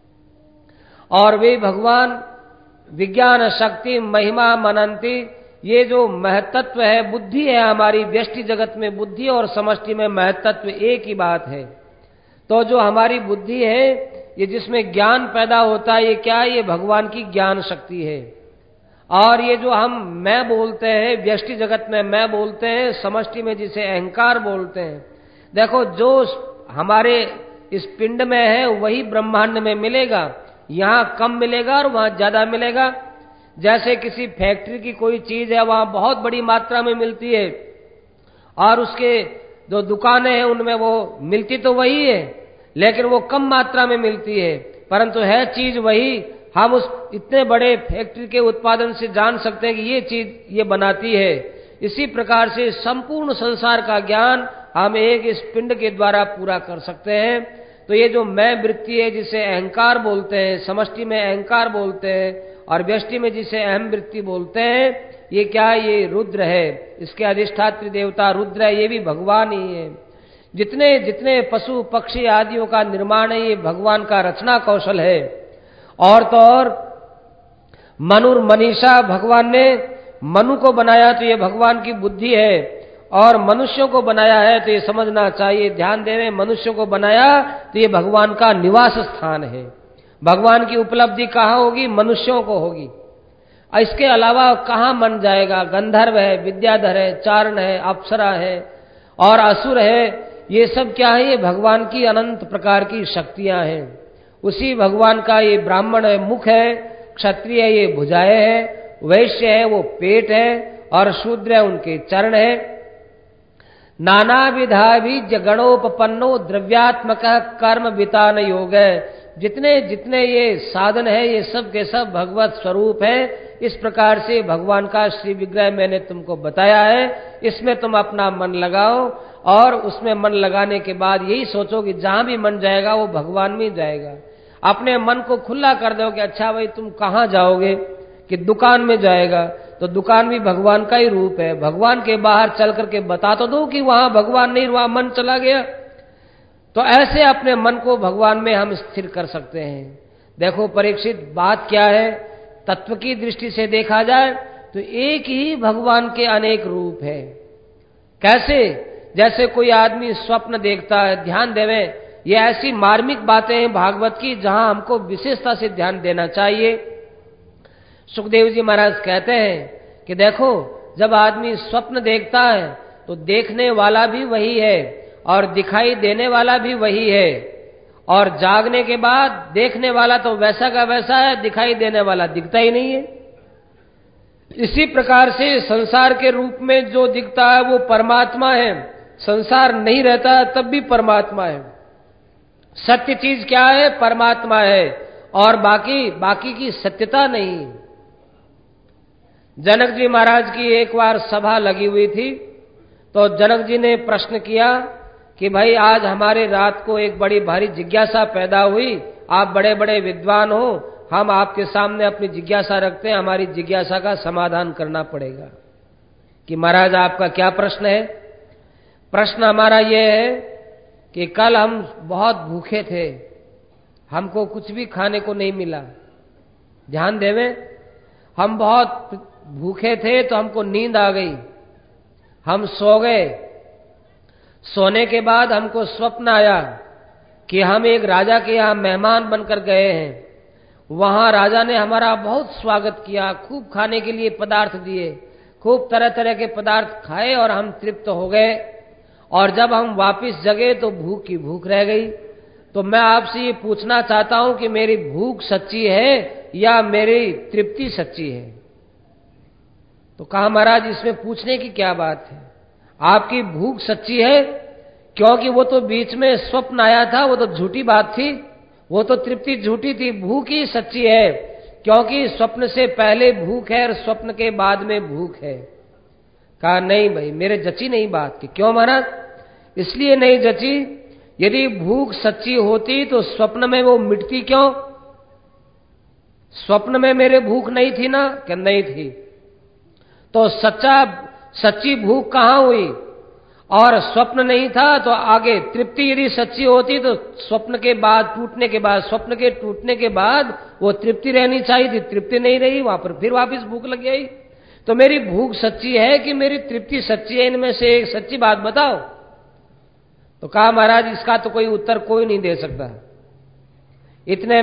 और वे भगवान विज्ञान शक्ति महिमा मनंती, ये जो महतत्व है, बुद्धि है हमारी व्यष्टि जगत में, बुद्धि और समष्टि में महतत्व एक ही बात है। तो जो हमारी बुद्धि है, ये जिसमें ज्ञान पैदा होता है, ये क्या है? ये भगवान की ज्ञान शक्ति है। और ये जो हम मैं बोलते हैं, व्यष्टि जगत में मैं बोलते हैं, समष्टि में जिसे अहंकार बोलते हैं, देखो जो हमारे इस पिंड में है वही ब्रह्मांड में मिलेगा। यहां कम मिलेगा और वहां ज्यादा मिलेगा। जैसे किसी फैक्ट्री की कोई चीज है, वहां बहुत बड़ी मात्रा में मिलती है, और उसके जो दुकानें हैं उनमें वो मिलती तो वही है, लेकिन वो कम मात्रा में मिलती है, परंतु है चीज वही। हम उस इतने बड़े फैक्ट्री के उत्पादन से जान सकते हैं कि ये चीज ये बनाती है। इसी प्रकार से संपूर्ण संसार का ज्ञान हम एक इस पिंड के द्वारा पूरा कर सकते हैं। तो ये जो मैं वृत्ति है जिसे अहंकार बोलते हैं, समष्टि में अहंकार बोलते हैं, और व्यष्टि में जिसे अहम वृत्ति बोलते हैं, ये क्या है? ये रुद्र है। इसके अधिष्ठात्री देवता रुद्र है, ये भी भगवान ही है। जितने जितने पशु पक्षी आदियों का निर्माण है, ये भगवान का रचना कौशल है। और तो और मनुर मनीषा, भगवान ने मनु को बनाया तो ये भगवान की बुद्धि है, और मनुष्यों को बनाया है तो ये समझना चाहिए, ध्यान देने, मनुष्यों को बनाया तो ये भगवान का निवास स्थान है। भगवान की उपलब्धि कहाँ होगी? मनुष्यों को होगी। इसके अलावा कहाँ मन जाएगा? गंधर्व है, विद्याधर है, चारण है, अप्सरा है और असुर है। ये सब क्या है? ये भगवान की अनंत प्रकार की शक्तियां हैं। उसी भगवान का ये ब्राह्मण है मुख है, क्षत्रिय है ये भुजाएं है, वैश्य है वो पेट है, और शूद्र है उनके चरण है। नाना विधा भी जगणोपन्नो द्रव्यात्मक कर्म वितान योग है। जितने जितने ये साधन है ये सब के सब भगवत स्वरूप है। इस प्रकार से भगवान का श्री विग्रह मैंने तुमको बताया है। इसमें तुम अपना मन लगाओ, और उसमें मन लगाने के बाद यही सोचो कि जहां भी मन जाएगा वो भगवान में जाएगा। अपने मन को खुला कर दो कि अच्छा भाई तुम कहां जाओगे? कि दुकान में जाएगा, तो दुकान भी भगवान का ही रूप है। भगवान के बाहर चल करके बता तो दो कि वहां भगवान नहीं, वहां मन चला गया। तो ऐसे अपने मन को भगवान में हम स्थिर कर सकते हैं। देखो परीक्षित, बात क्या है? तत्व की दृष्टि से देखा जाए तो एक ही भगवान के अनेक रूप है। कैसे? जैसे कोई आदमी स्वप्न देखता है, ध्यान देवे, ये ऐसी मार्मिक बातें हैं भागवत की जहां हमको विशेषता से ध्यान देना चाहिए। सुखदेव जी महाराज कहते हैं कि देखो, जब आदमी स्वप्न देखता है तो देखने वाला भी वही है और दिखाई देने वाला भी वही है, और जागने के बाद देखने वाला तो वैसा का वैसा है, दिखाई देने वाला दिखता ही नहीं है। इसी प्रकार से संसार के रूप में जो दिखता है वो परमात्मा है, संसार नहीं रहता है तब भी परमात्मा है। सत्य चीज क्या है? परमात्मा है, और बाकी की सत्यता नहीं। जनक जी महाराज की एक बार सभा लगी हुई थी, तो जनक जी ने प्रश्न किया कि भाई आज हमारे रात को एक बड़ी भारी जिज्ञासा पैदा हुई, आप बड़े बड़े विद्वान हो, हम आपके सामने अपनी जिज्ञासा रखते हैं, हमारी जिज्ञासा का समाधान करना पड़ेगा। कि महाराज आपका क्या प्रश्न है? प्रश्न हमारा यह है कि कल हम बहुत भूखे थे, हमको कुछ भी खाने को नहीं मिला। ध्यान देवे, हम बहुत भूखे थे तो हमको नींद आ गई, हम सो गए। सोने के बाद हमको स्वप्न आया कि हम एक राजा के यहाँ मेहमान बनकर गए हैं। वहां राजा ने हमारा बहुत स्वागत किया, खूब खाने के लिए पदार्थ दिए, खूब तरह तरह के पदार्थ खाए और हम तृप्त हो गए। और जब हम वापस जगे तो भूख की भूख रह गई। तो मैं आपसे ये पूछना चाहता हूं कि मेरी भूख सच्ची है या मेरी तृप्ति सच्ची है? तो कहा महाराज इसमें पूछने की क्या बात है, आपकी भूख सच्ची है, क्योंकि वो तो बीच में स्वप्न आया था, वो तो झूठी बात थी, वो तो तृप्ति झूठी थी। भूख ही सच्ची है, क्योंकि स्वप्न से पहले भूख है और स्वप्न के बाद में भूख है। कहा नहीं भाई, मेरे जची नहीं बात की। क्यों महाराज? इसलिए नहीं जची, यदि भूख सच्ची होती तो स्वप्न में वो मिटती क्यों? स्वप्न में मेरे भूख नहीं थी ना? क्या नहीं थी? तो सच्ची भूख कहां हुई? और स्वप्न नहीं था तो आगे तृप्ति यदि सच्ची होती तो स्वप्न के बाद टूटने के बाद, स्वप्न के टूटने के बाद वो तृप्ति रहनी चाहिए थी, तृप्ति नहीं रही, वहां पर फिर वापस भूख लग गई। तो मेरी भूख सच्ची है कि मेरी तृप्ति सच्ची है? इनमें से एक सच्ची बात बताओ। तो कहा महाराज इसका तो कोई उत्तर कोई नहीं दे सकता। इतने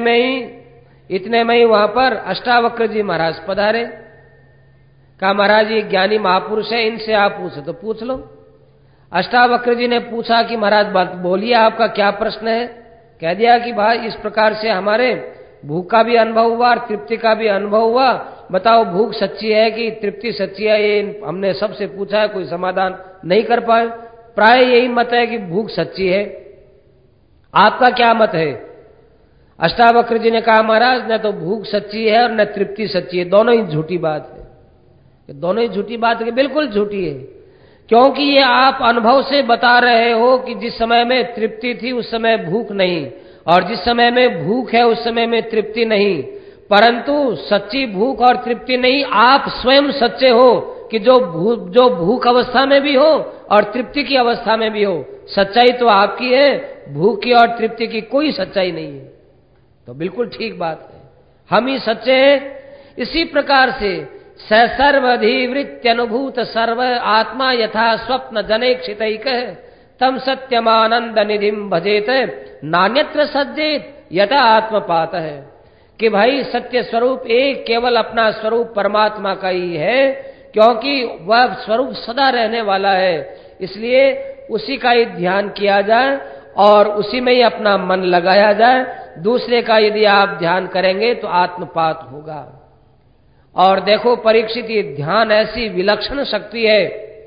में ही वहां पर अष्टावक्र जी महाराज पधारे। कहा महाराज ये ज्ञानी महापुरुष है, इनसे आप पूछो। तो पूछ लो। अष्टावक्र जी ने पूछा कि महाराज बात बोलिए, आपका क्या प्रश्न है? कह दिया कि भाई इस प्रकार से हमारे भूख का भी अनुभव हुआ और तृप्ति का भी अनुभव हुआ, बताओ भूख सच्ची है कि तृप्ति सच्ची है? ये हमने सबसे पूछा है, कोई समाधान नहीं कर पाए। प्राय यही मत है कि भूख सच्ची है, आपका क्या मत है? अष्टावक्र जी ने कहा महाराज न तो भूख सच्ची है और न तृप्ति सच्ची है, दोनों ही झूठी बात है। दोनों ही झूठी बात है, बिल्कुल झूठी है। क्योंकि ये आप अनुभव से बता रहे हो कि जिस समय में तृप्ति थी उस समय भूख नहीं, और जिस समय में भूख है उस समय में तृप्ति नहीं। परंतु सच्ची भूख और तृप्ति नहीं, आप स्वयं सच्चे हो कि जो भूख अवस्था में भी हो और तृप्ति की अवस्था में भी हो। सच्चाई तो आपकी है, भूख की और तृप्ति की कोई सच्चाई नहीं है। तो बिल्कुल ठीक बात है, हम ही सच्चे हैं। इसी प्रकार से सर्वधिवृत्यनुभूत सर्व आत्मा यथा स्वप्न जनेक्षितैक तम सत्यमानंद निधिम भजेत नान्यत्र सज्जेत यथा आत्मपात है। कि भाई सत्य स्वरूप एक केवल अपना स्वरूप परमात्मा का ही है, क्योंकि वह स्वरूप सदा रहने वाला है। इसलिए उसी का ही ध्यान किया जाए और उसी में ही अपना मन लगाया जाए। दूसरे का यदि आप ध्यान करेंगे तो आत्मपात होगा। और देखो परीक्षित, ये ध्यान ऐसी विलक्षण शक्ति है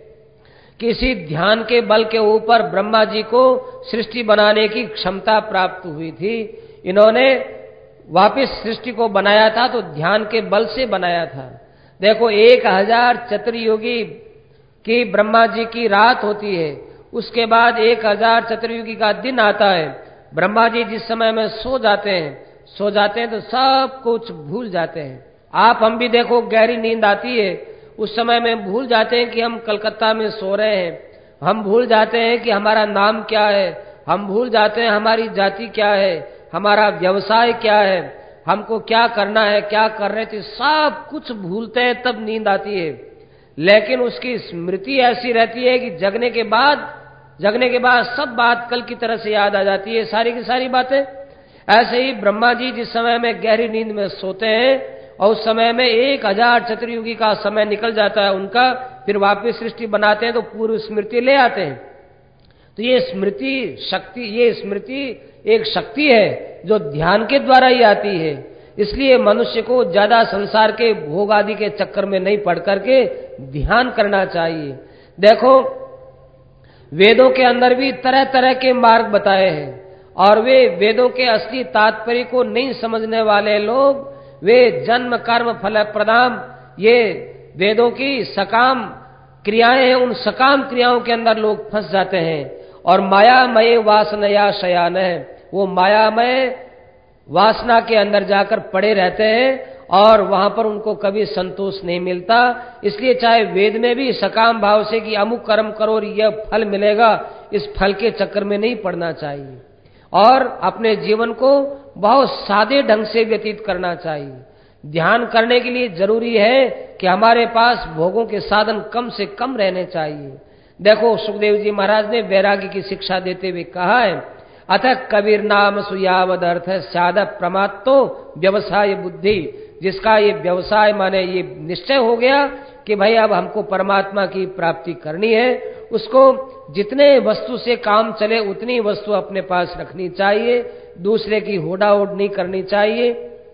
कि इसी ध्यान के बल के ऊपर ब्रह्मा जी को सृष्टि बनाने की क्षमता प्राप्त हुई थी। इन्होंने वापस सृष्टि को बनाया था तो ध्यान के बल से बनाया था। देखो 1000 चतुर्युगी की ब्रह्मा जी की रात होती है, उसके बाद 1000 चतुर्युगी का दिन आता है। ब्रह्मा जी जिस समय में सो जाते हैं तो सब कुछ भूल जाते हैं। आप हम भी देखो गहरी नींद आती है, उस समय में भूल जाते हैं कि हम कलकत्ता में सो रहे हैं, हम भूल जाते हैं कि हमारा नाम क्या है, हम भूल जाते हैं हमारी जाति क्या है, हमारा व्यवसाय क्या है, हमको क्या करना है, क्या कर रहे थे, सब कुछ भूलते हैं, तब नींद आती है। लेकिन उसकी स्मृति ऐसी रहती है कि जगने के बाद सब बात कल की तरह से याद आ जाती है, सारी की सारी बातें। ऐसे ही ब्रह्मा जी जिस समय में गहरी नींद में सोते हैं और उस समय में 1000 चतुर्युगी का समय निकल जाता है उनका, फिर वापस सृष्टि बनाते हैं तो पूर्व स्मृति ले आते हैं। तो ये स्मृति एक शक्ति है जो ध्यान के द्वारा ही आती है। इसलिए मनुष्य को ज्यादा संसार के भोग आदि के चक्कर में नहीं पड़ करके ध्यान करना चाहिए। देखो वेदों के अंदर भी तरह तरह के मार्ग बताए हैं, और वे वेदों के असली तात्पर्य को नहीं समझने वाले लोग, वे जन्म कर्म फल प्रदान, ये वेदों की सकाम क्रियाएं हैं, उन सकाम क्रियाओं के अंदर लोग फंस जाते हैं और मायामय वासनया शयान है, वो मायामय वासना के अंदर जाकर पड़े रहते हैं और वहां पर उनको कभी संतोष नहीं मिलता। इसलिए चाहे वेद में भी सकाम भाव से कि अमुक कर्म करो और यह फल मिलेगा, इस फल के चक्कर में नहीं पड़ना चाहिए और अपने जीवन को बहुत सादे ढंग से व्यतीत करना चाहिए। ध्यान करने के लिए जरूरी है कि हमारे पास भोगों के साधन कम से कम रहने चाहिए। देखो, सुखदेव जी महाराज ने वैराग्य की शिक्षा देते हुए कहा है, अतः कबीर नाम सुयावद अर्थ साध प्रमात्तो व्यवसाय बुद्धि। जिसका ये व्यवसाय माने ये निश्चय हो गया कि भाई अब हमको परमात्मा की प्राप्ति करनी है, उसको जितने वस्तु से काम चले उतनी वस्तु अपने पास रखनी चाहिए, दूसरे की होड़ाहोड़ नहीं करनी चाहिए।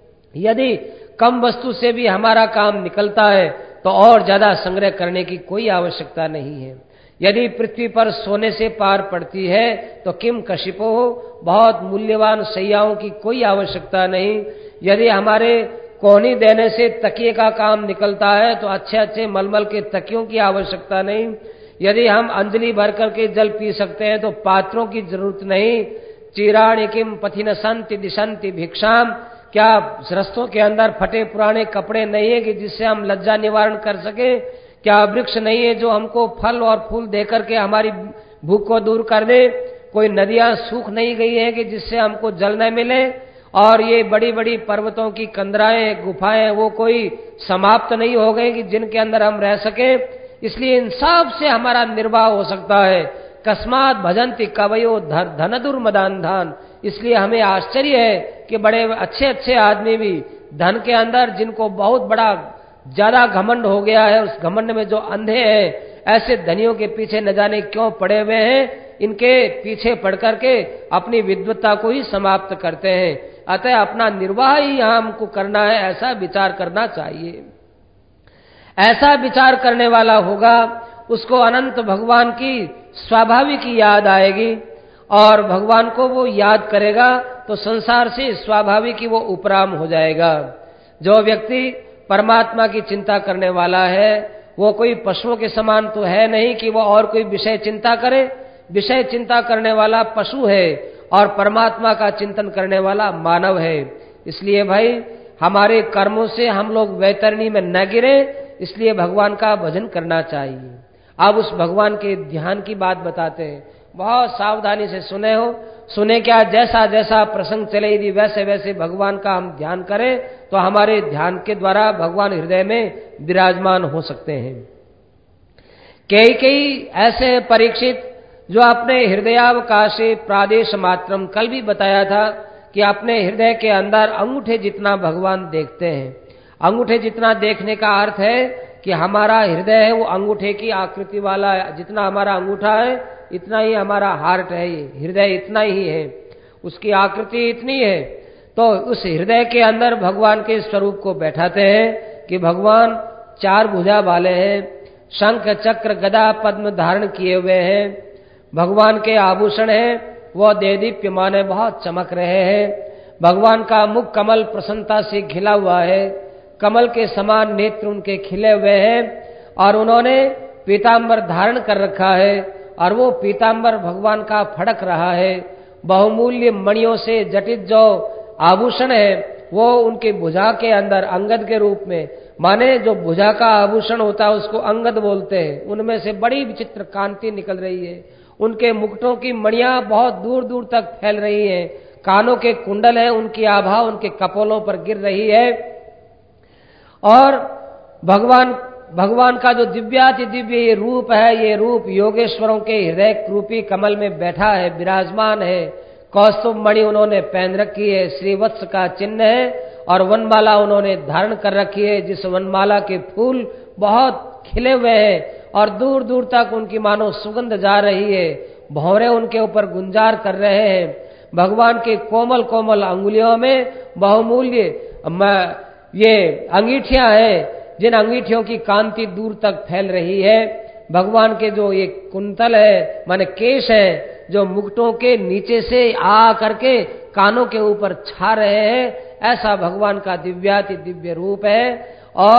यदि कम वस्तु से भी हमारा काम निकलता है तो और ज्यादा संग्रह करने की कोई आवश्यकता नहीं है। यदि पृथ्वी पर सोने से पार पड़ती है तो किम कशिपो हो, बहुत मूल्यवान सैयाओं की कोई आवश्यकता नहीं। यदि हमारे कोहनी देने से तकिए का काम निकलता है तो अच्छे अच्छे मलमल के तकियों की आवश्यकता नहीं। यदि हम अंजलि भर करके जल पी सकते हैं तो पात्रों की जरूरत नहीं। चीराणि किम पथिन संति दिशंति भिक्षाम, क्या रस्तों के अंदर फटे पुराने कपड़े नहीं है कि जिससे हम लज्जा निवारण कर सके? क्या वृक्ष नहीं है जो हमको फल और फूल देकर के हमारी भूख को दूर कर दे? कोई नदियां सूख नहीं गई है कि जिससे हमको जल न मिले? और ये बड़ी बड़ी पर्वतों की कंदराएं गुफाएं वो कोई समाप्त नहीं हो गई कि जिनके अंदर हम रह सके? इसलिए इन सब से हमारा निर्वाह हो सकता है। कस्मात भजंती कवयो धन दुर्मदान धान। इसलिए हमें आश्चर्य है कि बड़े अच्छे अच्छे आदमी भी धन के अंदर जिनको बहुत बड़ा ज्यादा घमंड हो गया है, उस घमंड में जो अंधे हैं, ऐसे धनियों के पीछे न जाने क्यों पड़े हुए हैं, इनके पीछे पड़ करके अपनी विद्वत्ता को ही समाप्त करते हैं। अतः अपना निर्वाह ही यहां हमको करना है, ऐसा विचार करना चाहिए। ऐसा विचार करने वाला होगा उसको अनंत भगवान की स्वाभाविक याद आएगी और भगवान को वो याद करेगा तो संसार से स्वाभाविक ही वो उपराम हो जाएगा। जो व्यक्ति परमात्मा की चिंता करने वाला है वो कोई पशुओं के समान तो है नहीं कि वो और कोई विषय चिंता करे। विषय चिंता करने वाला पशु है और परमात्मा का चिंतन करने वाला मानव है। इसलिए भाई हमारे कर्मों से हम लोग वैतरणी में न गिरे, इसलिए भगवान का भजन करना चाहिए। अब उस भगवान के ध्यान की बात बताते हैं, बहुत सावधानी से सुने क्या, जैसा जैसा प्रसंग चले यदि वैसे वैसे भगवान का हम ध्यान करें तो हमारे ध्यान के द्वारा भगवान हृदय में विराजमान हो सकते हैं। कई ऐसे परीक्षित जो अपने हृदयावकाशे प्रादेश मात्रम, कल भी बताया था कि अपने हृदय के अंदर अंगूठे जितना भगवान देखते हैं। अंगूठे जितना देखने का अर्थ है कि हमारा हृदय है वो अंगूठे की आकृति वाला है। जितना हमारा अंगूठा है इतना ही हमारा हार्ट है, ये हृदय इतना ही है, उसकी आकृति इतनी है। तो उस हृदय के अंदर भगवान के स्वरूप को बैठाते हैं कि भगवान चार भुजा वाले हैं, शंख चक्र गदा पद्म धारण किए हुए हैं, भगवान के आभूषण हैं वह देदीप्यमान है, बहुत चमक रहे हैं। भगवान का मुख कमल प्रसन्नता से खिला हुआ है, कमल के समान नेत्र उनके खिले हुए हैं और उन्होंने पीतांबर धारण कर रखा है और वो पीतांबर भगवान का फड़क रहा है। बहुमूल्य मणियों से जटित जो आभूषण है वो उनके भुजा के अंदर अंगद के रूप में, माने जो भुजा का आभूषण होता है उसको अंगद बोलते हैं, उनमें से बड़ी विचित्र कांति निकल रही है। उनके मुकुटों की मणियां बहुत दूर दूर तक फैल रही हैं, कानों के कुंडल है उनकी आभा उनके कपोलों पर गिर रही है और भगवान का जो दिव्याति दिव्य ये रूप है, ये रूप योगेश्वरों के हृदय रूपी कमल में बैठा है, विराजमान है। कौस्तुभ मणि उन्होंने पहन रखी है, श्रीवत्स का चिन्ह है और वनमाला उन्होंने धारण कर रखी है, जिस वनमाला के फूल बहुत खिले हुए हैं और दूर दूर तक उनकी मानो सुगंध जा रही है। भौरे उनके ऊपर गुंजार कर रहे हैं। भगवान के कोमल कोमल अंगुलियों में बहुमूल्य ये अंगीठियां हैं, जिन अंगीठियों की कांति दूर तक फैल रही है। भगवान के जो ये कुंतल है माने केश है जो मुकुटों के नीचे से आ करके कानों के ऊपर छा रहे हैं, ऐसा भगवान का दिव्याति दिव्य रूप है। और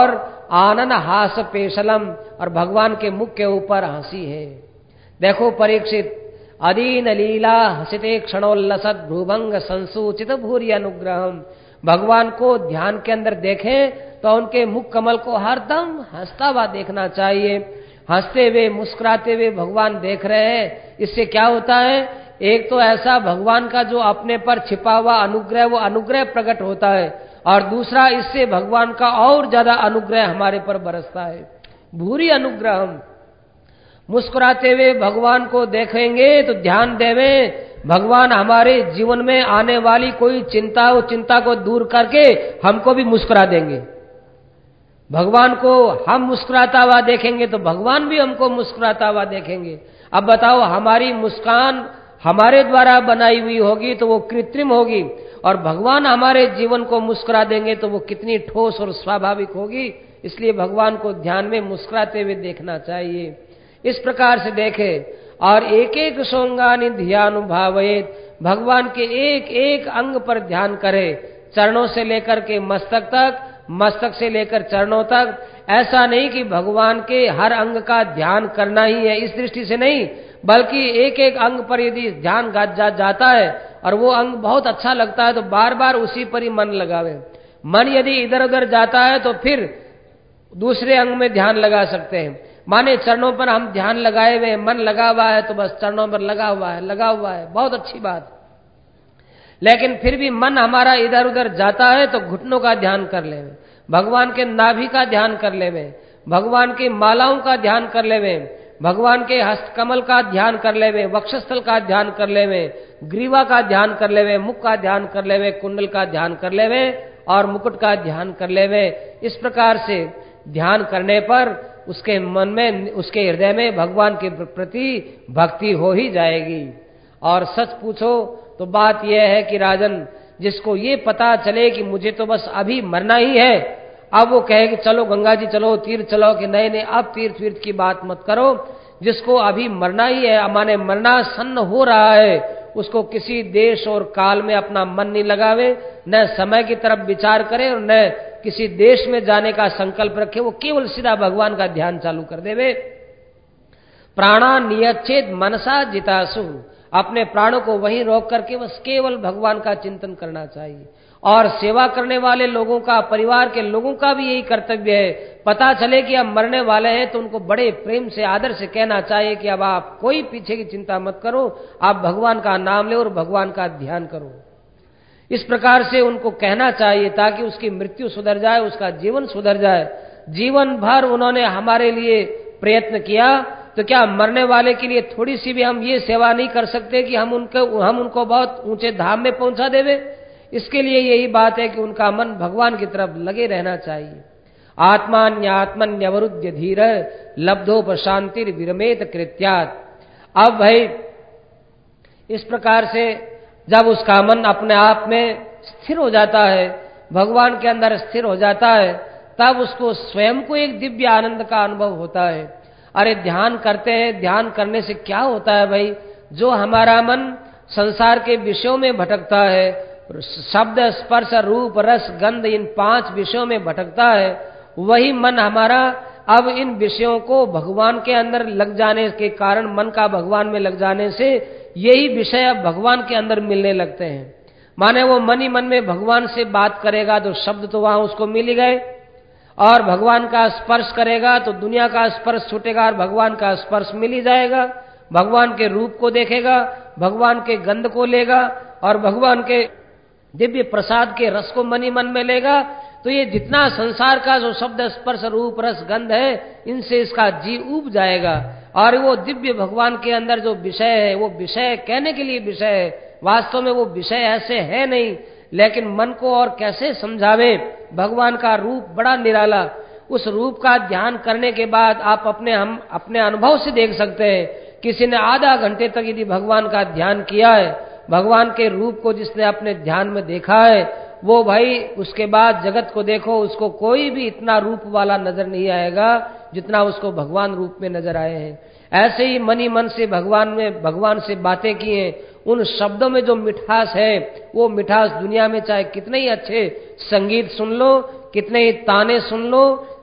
आनन हास पेशलम, और भगवान के मुख के ऊपर हंसी है। देखो परीक्षित, अदीन लीला हसिते क्षणोल्लसत भ्रूभंग संसूचित भूरि अनुग्रहम। भगवान को ध्यान के अंदर देखें तो उनके मुख कमल को हरदम हंसता हुआ देखना चाहिए। हंसते हुए मुस्कुराते हुए भगवान देख रहे हैं, इससे क्या होता है? एक तो ऐसा भगवान का जो अपने पर छिपा हुआ अनुग्रह, वो अनुग्रह प्रकट होता है, और दूसरा इससे भगवान का और ज्यादा अनुग्रह हमारे पर बरसता है। भूरि अनुग्रहम। मुस्कुराते हुए भगवान को देखेंगे तो ध्यान देवें, भगवान हमारे जीवन में आने वाली कोई चिंता हो, चिंता को दूर करके हमको भी मुस्कुरा देंगे। भगवान को हम मुस्कुराता हुआ देखेंगे तो भगवान भी हमको मुस्कुराता हुआ देखेंगे। अब बताओ, हमारी मुस्कान हमारे द्वारा बनाई हुई होगी तो वो कृत्रिम होगी, और भगवान हमारे जीवन को मुस्कुरा देंगे तो वो कितनी ठोस और स्वाभाविक होगी। इसलिए भगवान को ध्यान में मुस्कुराते हुए देखना चाहिए। इस प्रकार से देखे, और एक एक सोंगानि ध्यानुभावेत, भगवान के एक एक अंग पर ध्यान करे, चरणों से लेकर के मस्तक तक, मस्तक से लेकर चरणों तक। ऐसा नहीं कि भगवान के हर अंग का ध्यान करना ही है, इस दृष्टि से नहीं, बल्कि एक एक अंग पर यदि ध्यान जाता है और वो अंग बहुत अच्छा लगता है तो बार बार उसी पर ही मन लगावे। मन यदि इधर उधर जाता है तो फिर दूसरे अंग में ध्यान लगा सकते हैं। माने चरणों पर हम ध्यान लगाए हुए, मन लगा हुआ है तो बस चरणों पर लगा हुआ है, बहुत अच्छी बात। लेकिन फिर भी मन हमारा इधर उधर जाता है तो घुटनों का ध्यान कर ले, भगवान के नाभि का ध्यान कर ले, भगवान की मालाओं का ध्यान कर ले, भगवान के हस्तकमल का ध्यान कर ले, वक्षस्थल का ध्यान कर ले, ग्रीवा का ध्यान कर ले, मुख का ध्यान कर ले, कुंडल का ध्यान कर ले, और मुकुट का ध्यान कर ले। इस प्रकार से ध्यान करने पर उसके मन में, उसके हृदय में भगवान के प्रति भक्ति हो ही जाएगी। और सच पूछो तो बात यह है कि राजन, जिसको ये पता चले कि मुझे तो बस अभी मरना ही है, अब वो कहे कि चलो गंगा जी चलो, तीर्थ चलो, कि नहीं नहीं अब तीर्थ वीर्थ की बात मत करो। जिसको अभी मरना ही है, माने मरना सन्न हो रहा है, उसको किसी देश और काल में अपना मन नहीं लगावे, न समय की तरफ विचार करे और न किसी देश में जाने का संकल्प रखे, वो केवल सीधा भगवान का ध्यान चालू कर देवे। प्राणा नियच्छेद मनसा जितासु, अपने प्राणों को वहीं रोक करके बस केवल भगवान का चिंतन करना चाहिए। और सेवा करने वाले लोगों का, परिवार के लोगों का भी यही कर्तव्य है। पता चले कि अब मरने वाले हैं तो उनको बड़े प्रेम से, आदर से कहना चाहिए कि अब आप कोई पीछे की चिंता मत करो, आप भगवान का नाम ले और भगवान का ध्यान करो। इस प्रकार से उनको कहना चाहिए ताकि उसकी मृत्यु सुधर जाए, उसका जीवन सुधर जाए। जीवन भर उन्होंने हमारे लिए प्रयत्न किया, तो क्या मरने वाले के लिए थोड़ी सी भी हम ये सेवा नहीं कर सकते कि हम उनको बहुत ऊंचे धाम में पहुंचा देवे? इसके लिए यही बात है कि उनका मन भगवान की तरफ लगे रहना चाहिए। आत्मान्यात्मन्यवरुद्ध धीर लब्धोपशांतिर विरमेत कृत्यात्। अब भाई इस प्रकार से जब उसका मन अपने आप में स्थिर हो जाता है, भगवान के अंदर स्थिर हो जाता है, तब उसको स्वयं को एक दिव्य आनंद का अनुभव होता है। अरे ध्यान करते हैं, ध्यान करने से क्या होता है भाई? जो हमारा मन संसार के विषयों में भटकता है, शब्द स्पर्श रूप रस गंध, इन 5 विषयों में भटकता है, वही मन हमारा अब इन विषयों को भगवान के अंदर लग जाने के कारण, मन का भगवान में लग जाने से यही विषय अब भगवान के अंदर मिलने लगते हैं। माने वो मन ही मन में भगवान से बात करेगा तो शब्द तो वहां उसको मिल ही गए, और भगवान का स्पर्श करेगा तो दुनिया का स्पर्श छूटेगा और भगवान का स्पर्श मिल ही जाएगा। भगवान के रूप को देखेगा, भगवान के गंध को लेगा और भगवान के दिव्य प्रसाद के रस को मन ही मन में लेगा। तो ये जितना संसार का जो शब्द स्पर्श रूप रस गंध है, इनसे इसका जी उब जाएगा। और वो दिव्य भगवान के अंदर जो विषय है, वो विषय कहने के लिए विषय है, वास्तव में वो विषय ऐसे है नहीं, लेकिन मन को और कैसे समझावे। भगवान का रूप बड़ा निराला, उस रूप का ध्यान करने के बाद आप हम अपने अनुभव से देख सकते हैं। किसी ने आधा घंटे तक यदि भगवान का ध्यान किया है, भगवान के रूप को जिसने अपने ध्यान में देखा है, वो भाई उसके बाद जगत को देखो, उसको कोई भी इतना रूप वाला नजर नहीं आएगा जितना उसको भगवान रूप में नजर आए हैं। ऐसे ही मन ही मन से भगवान से बातें की हैं, उन शब्दों में जो मिठास है, वो मिठास दुनिया में चाहे कितने ही अच्छे संगीत सुन लो, कितने ही ताने सुन लो,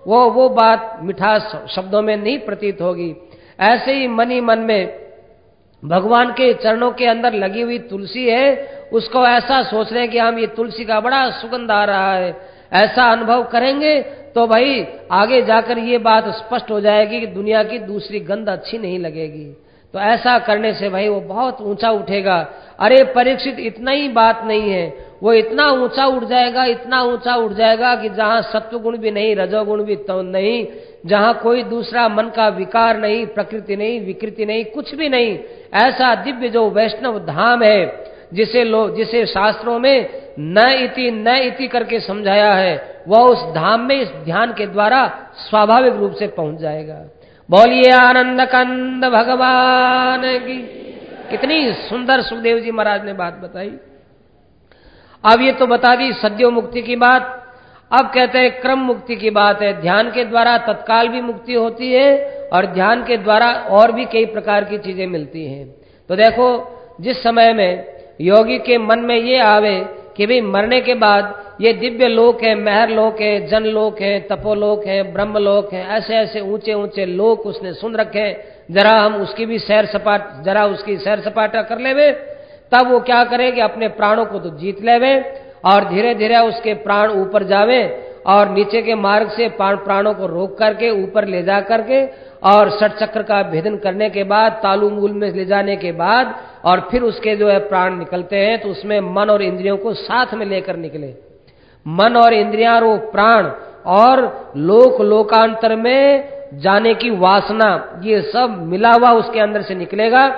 वो बात मिठास शब्दों में नहीं प्रतीत होगी। ऐसे ही मन ही मन में भगवान के चरणों के अंदर लगी हुई तुलसी है, उसको ऐसा सोच रहे हैं कि हम ये तुलसी का बड़ा सुगंध आ रहा है, ऐसा अनुभव करेंगे तो भाई आगे जाकर ये बात स्पष्ट हो जाएगी कि दुनिया की दूसरी गंध अच्छी नहीं लगेगी। तो ऐसा करने से भाई वो बहुत ऊंचा उठेगा। अरे परीक्षित, इतना ही बात नहीं है, वो इतना ऊंचा उठ जाएगा, इतना ऊंचा उठ जाएगा कि जहां सत्वगुण भी नहीं, रजोगुण भी तो नहीं, जहां कोई दूसरा मन का विकार नहीं, प्रकृति नहीं, विकृति नहीं, कुछ भी नहीं, ऐसा दिव्य जो वैष्णव धाम है जिसे शास्त्रों में न इति करके समझाया है, वह उस धाम में इस ध्यान के द्वारा स्वाभाविक रूप से पहुंच जाएगा। बोलिए आनंद कंद भगवान की। कितनी सुंदर सुखदेव जी महाराज ने बात बताई। अब ये तो बता दी सद्यो मुक्ति की बात। अब कहते हैं क्रम मुक्ति की बात है। ध्यान के द्वारा तत्काल भी मुक्ति होती है और ध्यान के द्वारा और भी कई प्रकार की चीजें मिलती हैं। तो देखो, जिस समय में योगी के मन में ये आवे कि भाई मरने के बाद ये दिव्य लोक है, महर लोक है, जन लोक है, तपोलोक है, ब्रह्म लोक है, ऐसे ऐसे ऊंचे ऊंचे लोक उसने सुन रखे, जरा हम उसकी भी सैर सपाटा कर लेवे, तब वो क्या करे कि अपने प्राणों को तो जीत लेवे और धीरे धीरे उसके प्राण ऊपर जावे और नीचे के मार्ग से प्राणों को रोक करके ऊपर ले जा करके और षट चक्र का भेदन करने के बाद, तालु मूल में ले जाने के बाद और फिर उसके जो है प्राण निकलते हैं, तो उसमें मन और इंद्रियों को साथ में लेकर निकले। मन और इंद्रियां और प्राण और लोकांतर में जाने की वासना, ये सब मिला हुआ उसके अंदर से निकलेगा।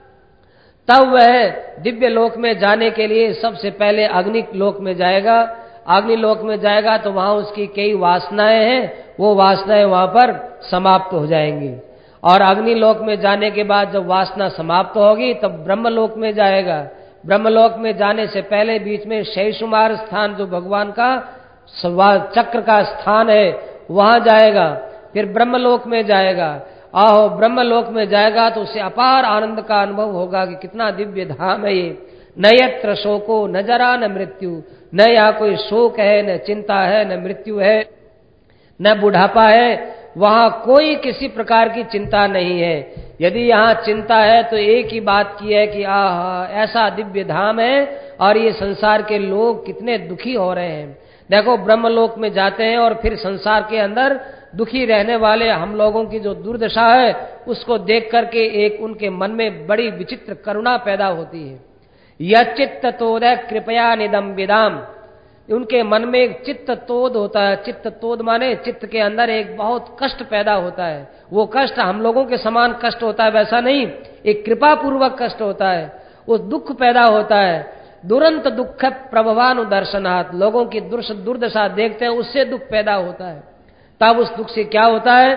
तब वह दिव्य लोक में जाने के लिए सबसे पहले अग्नि लोक में जाएगा। अग्नि लोक में जाएगा तो वहां उसकी कई वासनाएं हैं, वो वासनाएं वहां पर समाप्त हो जाएंगी। और अग्नि लोक में जाने के बाद जब वासना समाप्त होगी तब ब्रह्मलोक में जाएगा। ब्रह्मलोक में जाने से पहले बीच में शैशुमार स्थान, जो भगवान का चक्र का स्थान है, वहां जाएगा। फिर ब्रह्मलोक में जाएगा। आहो, ब्रह्मलोक में जाएगा तो उसे अपार आनंद का अनुभव होगा कि कितना दिव्य धाम है ये। न यत्र शोको न जरा न मृत्यु, न यहाँ कोई शोक है, न चिंता है, न मृत्यु है, न बुढ़ापा है। वहां कोई किसी प्रकार की चिंता नहीं है। यदि यहाँ चिंता है तो एक ही बात की है कि आहा, ऐसा दिव्य धाम है और ये संसार के लोग कितने दुखी हो रहे हैं। देखो, ब्रह्मलोक में जाते हैं और फिर संसार के अंदर दुखी रहने वाले हम लोगों की जो दुर्दशा है, उसको देख करके एक उनके मन में बड़ी विचित्र करुणा पैदा होती है। यच्चित्त तोदय कृपया निदम विदाम, उनके मन में एक चित्त तोद होता है। चित्त तोद माने चित्त के अंदर एक बहुत कष्ट पैदा होता है। वो कष्ट हम लोगों के समान कष्ट होता है वैसा नहीं, एक कृपा पूर्वक कष्ट होता है। वो दुख पैदा होता है। दुरंत दुख प्रभवानुदर्शनात्, लोगों की दुर्दशा देखते हैं उससे दुख पैदा होता है। तब उस दुख से क्या होता है,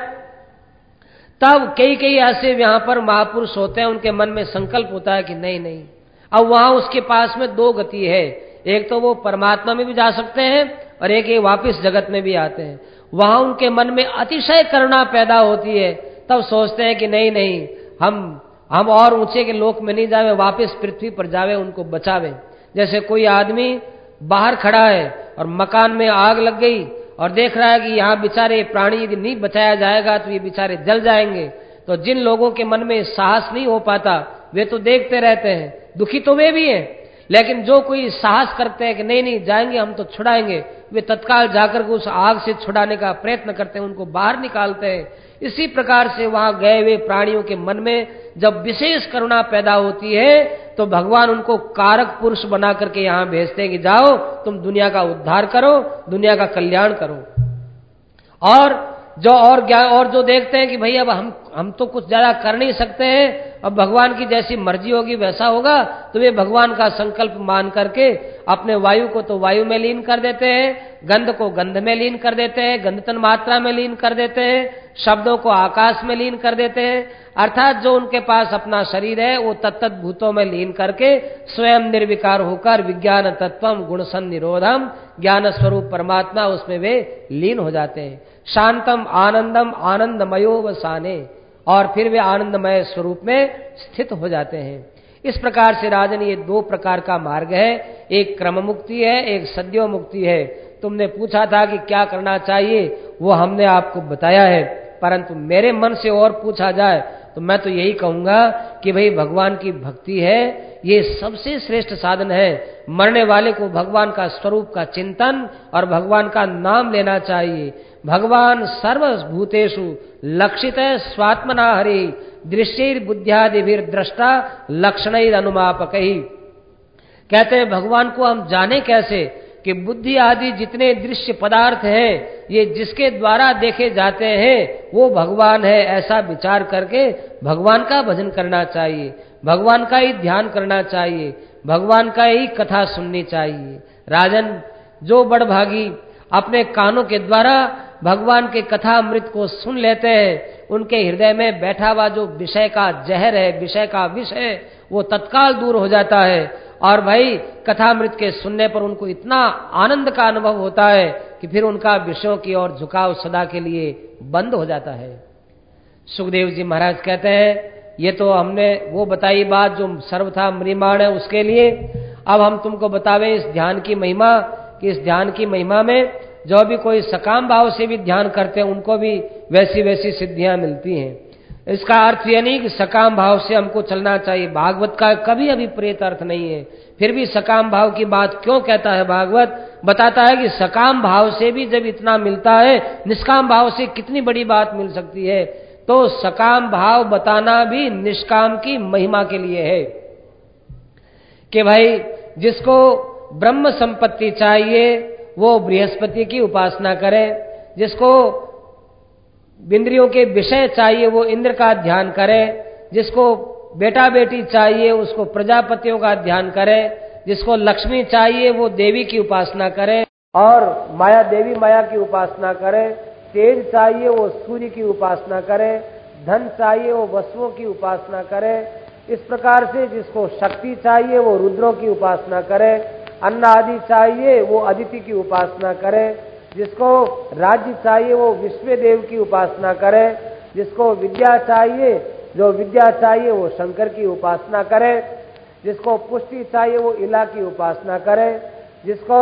तब कई ऐसे यहाँ पर महापुरुष होते हैं, उनके मन में संकल्प होता है कि नहीं, अब वहां उसके पास में दो गति है। एक तो वो परमात्मा में भी जा सकते हैं और एक ये वापिस जगत में भी आते हैं। वहां उनके मन में अतिशय करुणा पैदा होती है। तब सोचते हैं कि नहीं, हम और ऊंचे के लोक में नहीं जावे, वापिस पृथ्वी पर जावे, उनको बचावे। जैसे कोई आदमी बाहर खड़ा है और मकान में आग लग गई और देख रहा है कि यहाँ बेचारे प्राणी यदि नहीं बचाया जाएगा तो ये बेचारे जल जाएंगे। तो जिन लोगों के मन में साहस नहीं हो पाता वे तो देखते रहते हैं, दुखी तो वे भी हैं, लेकिन जो कोई साहस करते हैं कि नहीं जाएंगे, हम तो छुड़ाएंगे, वे तत्काल जाकर के उस आग से छुड़ाने का प्रयत्न करते हैं, उनको बाहर निकालते हैं। इसी प्रकार से वहां गए हुए प्राणियों के मन में जब विशेष करुणा पैदा होती है तो भगवान उनको कारक पुरुष बना करके यहां भेजते हैं कि जाओ तुम दुनिया का उद्धार करो, दुनिया का कल्याण करो। और जो देखते हैं कि भाई अब हम तो कुछ ज्यादा कर नहीं सकते हैं, अब भगवान की जैसी मर्जी होगी वैसा होगा, तो वे भगवान का संकल्प मान करके अपने वायु को तो वायु में लीन कर देते हैं, गंध को गंध में लीन कर देते हैं, गंधतन मात्रा में लीन कर देते हैं, शब्दों को आकाश में लीन कर देते हैं। अर्थात जो उनके पास अपना शरीर है वो तत्त भूतों में लीन करके स्वयं निर्विकार होकर विज्ञान तत्वम गुण संनिरोधम, ज्ञान स्वरूप परमात्मा, उसमें वे लीन हो जाते हैं। शांतम आनंदम आनंदमयो वसाने, और फिर वे आनंदमय स्वरूप में स्थित हो जाते हैं। इस प्रकार से राजन ये दो प्रकार का मार्ग है, एक क्रम मुक्ति है, एक सद्यो मुक्ति है। तुमने पूछा था कि क्या करना चाहिए, वो हमने आपको बताया है। परंतु मेरे मन से और पूछा जाए तो मैं तो यही कहूंगा कि भाई भगवान की भक्ति है, ये सबसे श्रेष्ठ साधन है। मरने वाले को भगवान का स्वरूप का चिंतन और भगवान का नाम लेना चाहिए। भगवान सर्वभूतेषु लक्षित स्वात्मना हरि दृश्यैर बुद्ध्यादिभिर दृष्टा लक्षणैर अनुमापकैः। कहते हैं भगवान को हम जाने कैसे कि बुद्धि आदि जितने दृश्य पदार्थ हैं ये जिसके द्वारा देखे जाते हैं वो भगवान है, ऐसा विचार करके भगवान का भजन करना चाहिए, भगवान का ही ध्यान करना चाहिए, भगवान का ही कथा सुननी चाहिए। राजन, जो बड़भागी अपने कानों के द्वारा भगवान के कथा अमृत को सुन लेते हैं, उनके हृदय में बैठा हुआ जो विषय का जहर है, विषय का विष है, वो तत्काल दूर हो जाता है। और भाई कथामृत के सुनने पर उनको इतना आनंद का अनुभव होता है कि फिर उनका विषयों की ओर झुकाव सदा के लिए बंद हो जाता है। सुखदेव जी महाराज कहते हैं ये तो हमने वो बताई बात जो सर्वथा म्रियमाण है उसके लिए। अब हम तुमको बतावे इस ध्यान की महिमा, कि इस ध्यान की महिमा में जो भी कोई सकाम भाव से भी ध्यान करते हैं उनको भी वैसी वैसी सिद्धियां मिलती हैं। इसका अर्थ यह नहीं कि सकाम भाव से हमको चलना चाहिए, भागवत का कभी अभिप्रेत अर्थ नहीं है। फिर भी सकाम भाव की बात क्यों कहता है भागवत? बताता है कि सकाम भाव से भी जब इतना मिलता है, निष्काम भाव से कितनी बड़ी बात मिल सकती है। तो सकाम भाव बताना भी निष्काम की महिमा के लिए है कि भाई जिसको ब्रह्म संपत्ति चाहिए वो बृहस्पति की उपासना करे, जिसको इंद्रियों के विषय चाहिए वो इंद्र का ध्यान करे, जिसको बेटा बेटी चाहिए उसको प्रजापतियों का ध्यान करे, जिसको लक्ष्मी चाहिए वो देवी की उपासना करे और माया देवी माया की उपासना करे, तेज चाहिए वो सूर्य की उपासना करे, धन चाहिए वो वसुओं की उपासना करे। इस प्रकार से जिसको शक्ति चाहिए वो रुद्रों की उपासना करे, अन्न आदि चाहिए वो अदिति की उपासना करे, जिसको राज्य चाहिए वो विश्वदेव की उपासना करे, जिसको विद्या चाहिए जो विद्या चाहिए वो शंकर की उपासना करे, जिसको पुष्टि चाहिए वो इला की उपासना करे, जिसको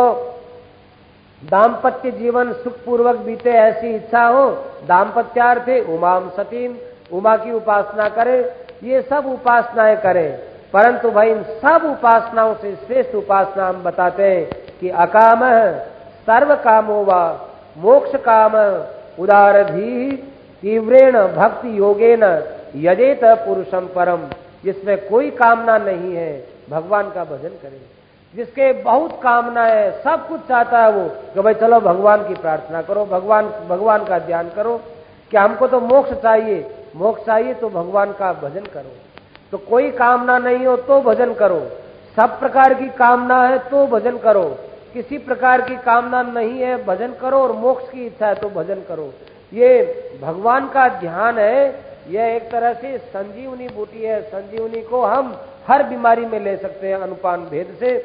दाम्पत्य जीवन सुखपूर्वक बीते ऐसी इच्छा हो, दाम्पत्यार्थे उमाम सतीम, उमा की उपासना करे। ये सब उपासनाएं करें, परंतु भाई इन सब उपासनाओं से श्रेष्ठ उपासना हम बताते हैं कि अकाम सर्व कामो वा मोक्ष काम उदारधी तीव्रेण भक्ति योगेन यजेत पुरुषम परम। जिसमें कोई कामना नहीं है भगवान का भजन करें। जिसके बहुत कामना है, सब कुछ चाहता है वो कि भाई चलो भगवान की प्रार्थना करो, भगवान का ध्यान करो, कि हमको तो मोक्ष चाहिए तो भगवान का भजन करो। तो कोई कामना नहीं हो तो भजन करो, सब प्रकार की कामना है तो भजन करो, किसी प्रकार की कामना नहीं है भजन करो, और मोक्ष की इच्छा है तो भजन करो। ये भगवान का ध्यान है, यह एक तरह से संजीवनी बूटी है। संजीवनी को हम हर बीमारी में ले सकते हैं अनुपान भेद से।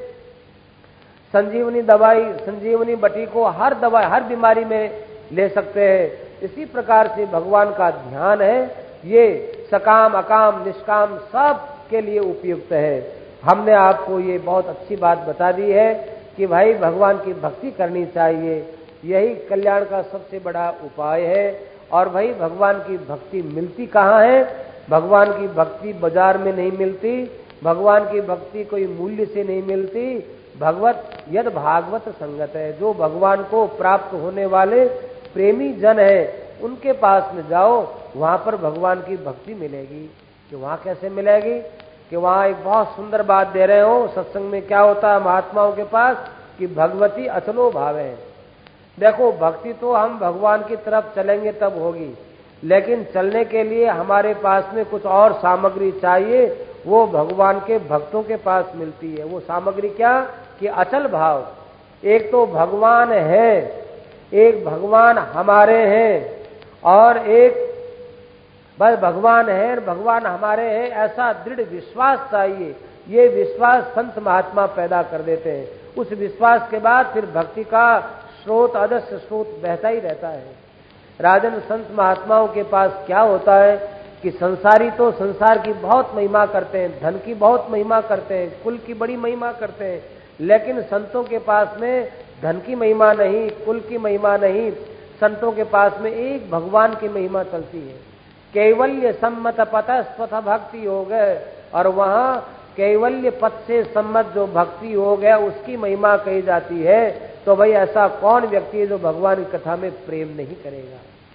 संजीवनी दवाई, संजीवनी बटी को हर दवाई हर बीमारी में ले सकते हैं। इसी प्रकार से भगवान का ध्यान है, ये सकाम अकाम निष्काम सब के लिए उपयुक्त है। हमने आपको ये बहुत अच्छी बात बता दी है कि भाई भगवान की भक्ति करनी चाहिए, यही कल्याण का सबसे बड़ा उपाय है। और भाई भगवान की भक्ति मिलती कहाँ है? भगवान की भक्ति बाजार में नहीं मिलती, भगवान की भक्ति कोई मूल्य से नहीं मिलती। भगवत यद भागवत संगत है, जो भगवान को प्राप्त होने वाले प्रेमी जन है उनके पास में जाओ, वहां पर भगवान की भक्ति मिलेगी। कि वहां कैसे मिलेगी? कि वहां एक बहुत सुंदर बात दे रहे हो सत्संग में। क्या होता है महात्माओं के पास कि भगवती अचलो भाव है। देखो भक्ति तो हम भगवान की तरफ चलेंगे तब होगी, लेकिन चलने के लिए हमारे पास में कुछ और सामग्री चाहिए, वो भगवान के भक्तों के पास मिलती है। वो सामग्री क्या? कि अचल भाव। एक तो भगवान है, एक भगवान हमारे हैं, और एक बस भगवान है भगवान हमारे हैं ऐसा दृढ़ विश्वास चाहिए। ये विश्वास संत महात्मा पैदा कर देते हैं। उस विश्वास के बाद फिर भक्ति का स्रोत अदस्य स्रोत बहता ही रहता है। राजन, संत महात्माओं के पास क्या होता है कि संसारी तो संसार की बहुत महिमा करते हैं, धन की बहुत महिमा करते हैं, कुल की बड़ी महिमा करते हैं, लेकिन संतों के पास में धन की महिमा नहीं, कुल की महिमा नहीं, संतों के पास में एक भगवान की महिमा चलती है। कैवल्य सम्मत पतस्पथ भक्ति हो गए, और वहां कैवल्य पथ से सम्मत जो भक्ति हो गया उसकी महिमा कही जाती है। तो भाई ऐसा कौन व्यक्ति है जो भगवान की कथा में प्रेम नहीं करेगा।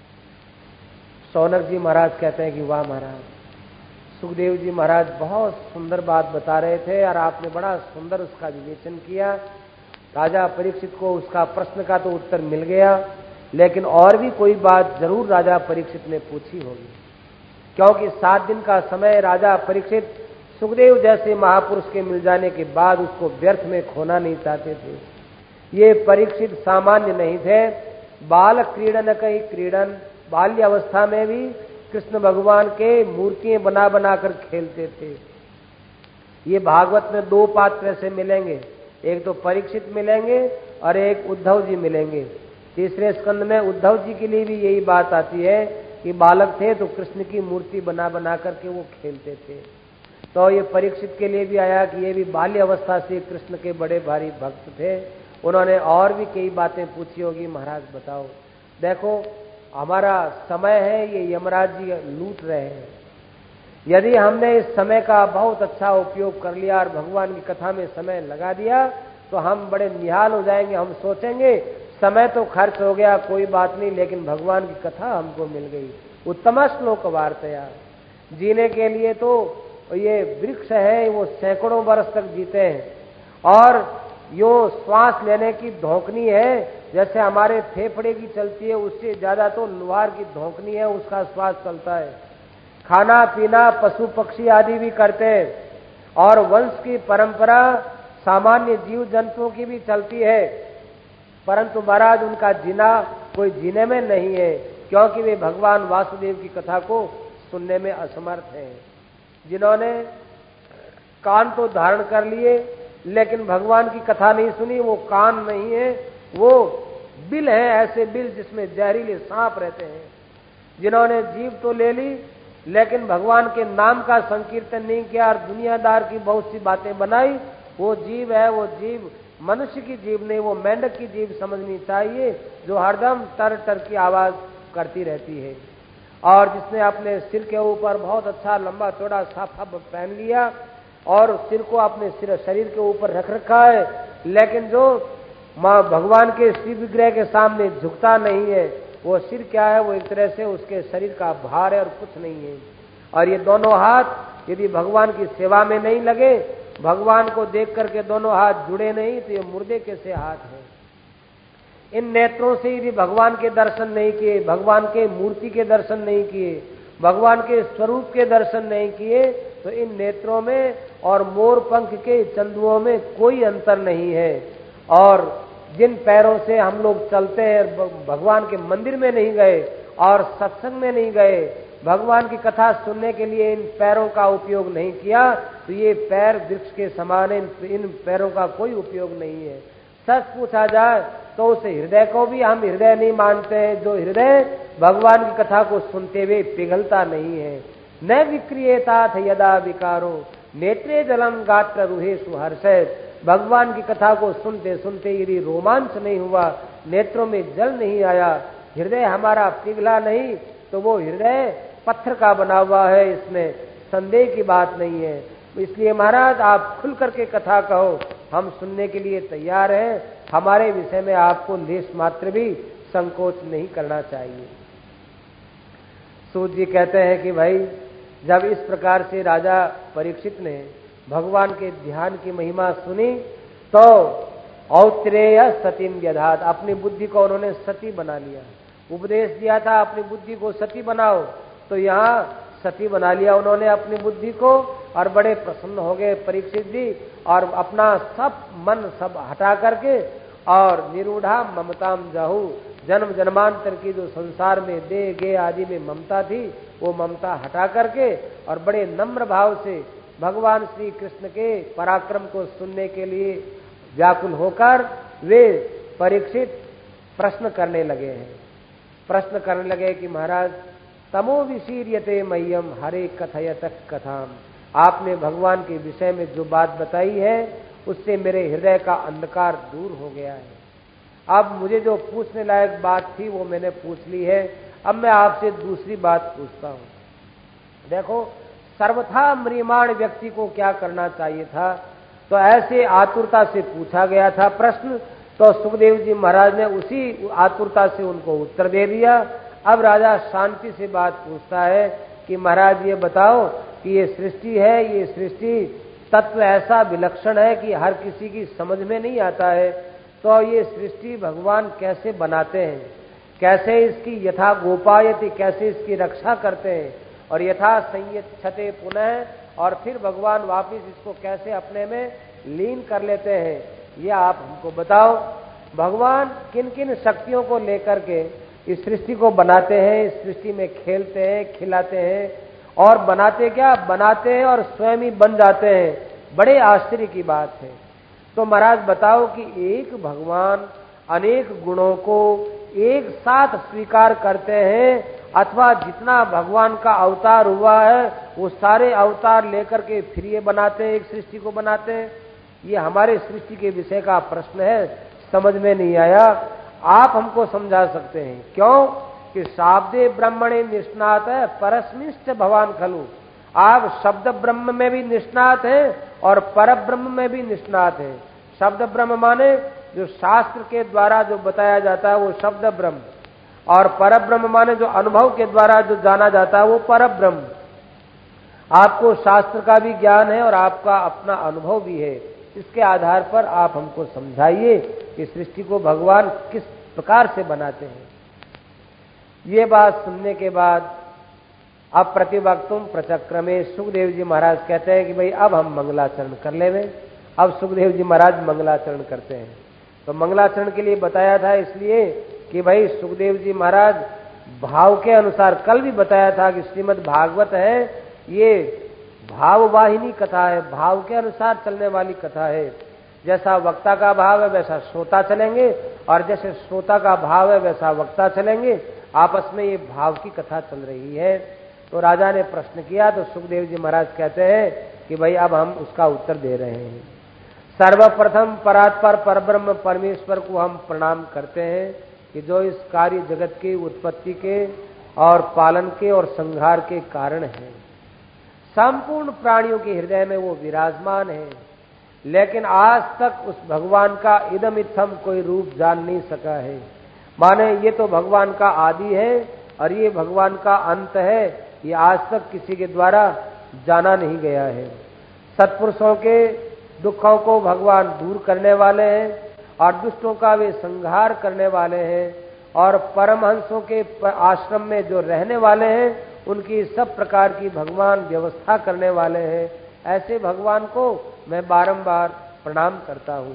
शौनक जी महाराज कहते हैं कि वाह महाराज, सुखदेव जी महाराज बहुत सुंदर बात बता रहे थे और आपने बड़ा सुंदर उसका विवेचन किया। राजा परीक्षित को उसका प्रश्न का तो उत्तर मिल गया, लेकिन और भी कोई बात जरूर राजा परीक्षित ने पूछी होगी, क्योंकि 7 दिन का समय राजा परीक्षित सुखदेव जैसे महापुरुष के मिल जाने के बाद उसको व्यर्थ में खोना नहीं चाहते थे। ये परीक्षित सामान्य नहीं थे, बाल क्रीडन कई क्रीडन, बाल्य अवस्था में भी कृष्ण भगवान के मूर्तियां बना बनाकर खेलते थे। ये भागवत में 2 पात्र ऐसे मिलेंगे, एक तो परीक्षित मिलेंगे और एक उद्धव जी मिलेंगे। तीसरे स्कंद में उद्धव जी के लिए भी यही बात आती है कि बालक थे तो कृष्ण की मूर्ति बना बना करके वो खेलते थे। तो ये परीक्षित के लिए भी आया कि ये भी बाल्य अवस्था से कृष्ण के बड़े भारी भक्त थे। उन्होंने और भी कई बातें पूछी होगी, महाराज बताओ। देखो हमारा समय है, ये यमराज जी लूट रहे हैं। यदि हमने इस समय का बहुत अच्छा उपयोग कर लिया और भगवान की कथा में समय लगा दिया तो हम बड़े निहाल हो जाएंगे। हम सोचेंगे समय तो खर्च हो गया, कोई बात नहीं, लेकिन भगवान की कथा हमको मिल गई। उत्तम श्लोक वार्तया, जीने के लिए तो ये वृक्ष है, वो सैकड़ों वर्ष तक जीते हैं, और यो श्वास लेने की धौंकनी है, जैसे हमारे फेफड़े की चलती है उससे ज्यादा तो लोहार की धौंकनी है, उसका श्वास चलता है। खाना पीना पशु पक्षी आदि भी करते हैं, और वंश की परंपरा सामान्य जीव जंतुओं की भी चलती है, परंतु महाराज उनका जीना कोई जीने में नहीं है, क्योंकि वे भगवान वासुदेव की कथा को सुनने में असमर्थ हैं। जिन्होंने कान तो धारण कर लिए लेकिन भगवान की कथा नहीं सुनी, वो कान नहीं है, वो बिल है, ऐसे बिल जिसमें जहरीले सांप रहते हैं। जिन्होंने जीभ तो ले ली लेकिन भगवान के नाम का संकीर्तन नहीं किया और दुनियादार की बहुत सी बातें बनाई, वो जीभ है, वो जीभ मनुष्य की जीभ नहीं, वो मेंढक की जीभ समझनी चाहिए, जो हरदम टर टर की आवाज करती रहती है। और जिसने अपने सिर के ऊपर बहुत अच्छा लंबा चौड़ा साफा पहन लिया और सिर को अपने शरीर के ऊपर रख रखा है, लेकिन जो मां भगवान के शिव विग्रह के सामने झुकता नहीं है, वो सिर क्या है, वो एक तरह से उसके शरीर का भार है और कुछ नहीं है। और ये दोनों हाथ यदि भगवान की सेवा में नहीं लगे, भगवान को देख करके दोनों हाथ जुड़े नहीं, तो ये मुर्दे कैसे हाथ है। इन नेत्रों से यदि भगवान के दर्शन नहीं किए, भगवान के मूर्ति के दर्शन नहीं किए, भगवान के स्वरूप के दर्शन नहीं किए, तो इन नेत्रों में और मोर पंख के चंदुओं में कोई अंतर नहीं है। और जिन पैरों से हम लोग चलते हैं, भगवान के मंदिर में नहीं गए और सत्संग में नहीं गए, भगवान की कथा सुनने के लिए इन पैरों का उपयोग नहीं किया, तो ये पैर वृक्ष के समान है, इन पैरों का कोई उपयोग नहीं है। सच पूछा जाए तो उस हृदय को भी हम हृदय नहीं मानते हैं, जो हृदय भगवान की कथा को सुनते हुए पिघलता नहीं है। न विक्रियेतात यदा विकारो नेत्रे जलम गात्र रुहे सुहर्षैत। भगवान की कथा को सुनते सुनते यदि रोमांच नहीं हुआ, नेत्रों में जल नहीं आया, हृदय हमारा पिघला नहीं, तो वो हृदय पत्थर का बना हुआ है, इसमें संदेह की बात नहीं है। इसलिए महाराज आप खुल करके कथा कहो, हम सुनने के लिए तैयार हैं। हमारे विषय में आपको लेश मात्र भी संकोच नहीं करना चाहिए। सूत जी कहते हैं कि भाई जब इस प्रकार से राजा परीक्षित ने भगवान के ध्यान की महिमा सुनी, तो औत्रेय सतीम व्यधात, अपनी बुद्धि को उन्होंने सती बना लिया। उपदेश दिया था अपनी बुद्धि को सती बनाओ, तो यहाँ सती बना लिया उन्होंने अपनी बुद्धि को, और बड़े प्रसन्न हो गए परीक्षित जी, और अपना सब मन सब हटा करके और निरूढ़ा ममताम जाहू, जन्म जन्मांतर की जो संसार में दे गे आदि में ममता थी, वो ममता हटा करके और बड़े नम्र भाव से भगवान श्री कृष्ण के पराक्रम को सुनने के लिए व्याकुल होकर वे परीक्षित प्रश्न करने लगे हैं। प्रश्न करने लगे कि महाराज तमो विशीर्यते मह्यम हरे कथयत कथाम, आपने भगवान के विषय में जो बात बताई है उससे मेरे हृदय का अंधकार दूर हो गया है। अब मुझे जो पूछने लायक बात थी वो मैंने पूछ ली है, अब मैं आपसे दूसरी बात पूछता हूं। देखो, सर्वथा म्रियमाण व्यक्ति को क्या करना चाहिए था? तो ऐसे आतुरता से पूछा गया था प्रश्न, तो सुखदेव जी महाराज ने उसी आतुरता से उनको उत्तर दे दिया। अब राजा शांति से बात पूछता है कि महाराज ये बताओ कि ये सृष्टि है, ये सृष्टि तत्व ऐसा विलक्षण है कि हर किसी की समझ में नहीं आता है, तो ये सृष्टि भगवान कैसे बनाते हैं, कैसे इसकी यथा गोपायति, कैसे इसकी रक्षा करते हैं, और यथा संयच्छते पुनः, और फिर भगवान वापिस इसको कैसे अपने में लीन कर लेते हैं, ये आप हमको बताओ। भगवान किन किन शक्तियों को लेकर के इस सृष्टि को बनाते हैं, इस सृष्टि में खेलते हैं, खिलाते हैं, और बनाते क्या, बनाते हैं और स्वयं ही बन जाते हैं। बड़े आश्चर्य की बात है। तो महाराज बताओ कि एक भगवान अनेक गुणों को एक साथ स्वीकार करते हैं, अथवा जितना भगवान का अवतार हुआ है वो सारे अवतार लेकर के फिर ये बनाते हैं, एक सृष्टि को बनाते हैं? ये हमारे सृष्टि के विषय का प्रश्न है, समझ में नहीं आया। आप हमको समझा सकते हैं। क्यों? कि शाब्दे ब्रह्मणे निष्णात है परस्मिष्ट भवान खलु। आप शब्द ब्रह्म में भी निष्णात हैं और पर ब्रह्म में भी निष्णात हैं। शब्द ब्रह्म माने जो शास्त्र के द्वारा जो बताया जाता है वो शब्द ब्रह्म, और पर ब्रह्म माने जो अनुभव के द्वारा जो जाना जाता है वो पर ब्रह्म। आपको शास्त्र का भी ज्ञान है और आपका अपना अनुभव भी है। इसके आधार पर आप हमको समझाइए कि सृष्टि को भगवान किस प्रकार से बनाते हैं। ये बात सुनने के बाद अब प्रतिवक्तुम प्रचक्रमे सुखदेव जी महाराज कहते हैं कि भाई अब हम मंगलाचरण कर लेवे। अब सुखदेव जी महाराज मंगलाचरण करते हैं। तो मंगलाचरण के लिए बताया था इसलिए कि भाई सुखदेव जी महाराज भाव के अनुसार, कल भी बताया था कि श्रीमद् भागवत है ये भाववाहिनी कथा है, भाव के अनुसार चलने वाली कथा है। जैसा वक्ता का भाव है वैसा श्रोता चलेंगे, और जैसे श्रोता का भाव है वैसा वक्ता चलेंगे। आपस में ये भाव की कथा चल रही है। तो राजा ने प्रश्न किया तो सुखदेव जी महाराज कहते हैं कि भाई अब हम उसका उत्तर दे रहे हैं। सर्वप्रथम परात्पर परब्रह्म परमेश्वर को हम प्रणाम करते हैं कि जो इस कार्य जगत की उत्पत्ति के और पालन के और संहार के कारण है। संपूर्ण प्राणियों के हृदय में वो विराजमान है, लेकिन आज तक उस भगवान का इदम इत्थम कोई रूप जान नहीं सका है। माने ये तो भगवान का आदि है और ये भगवान का अंत है, ये आज तक किसी के द्वारा जाना नहीं गया है। सत्पुरुषों के दुखों को भगवान दूर करने वाले हैं और दुष्टों का वे संहार करने वाले हैं, और परमहंसों के आश्रम में जो रहने वाले हैं उनकी सब प्रकार की भगवान व्यवस्था करने वाले हैं। ऐसे भगवान को मैं बारंबार प्रणाम करता हूं।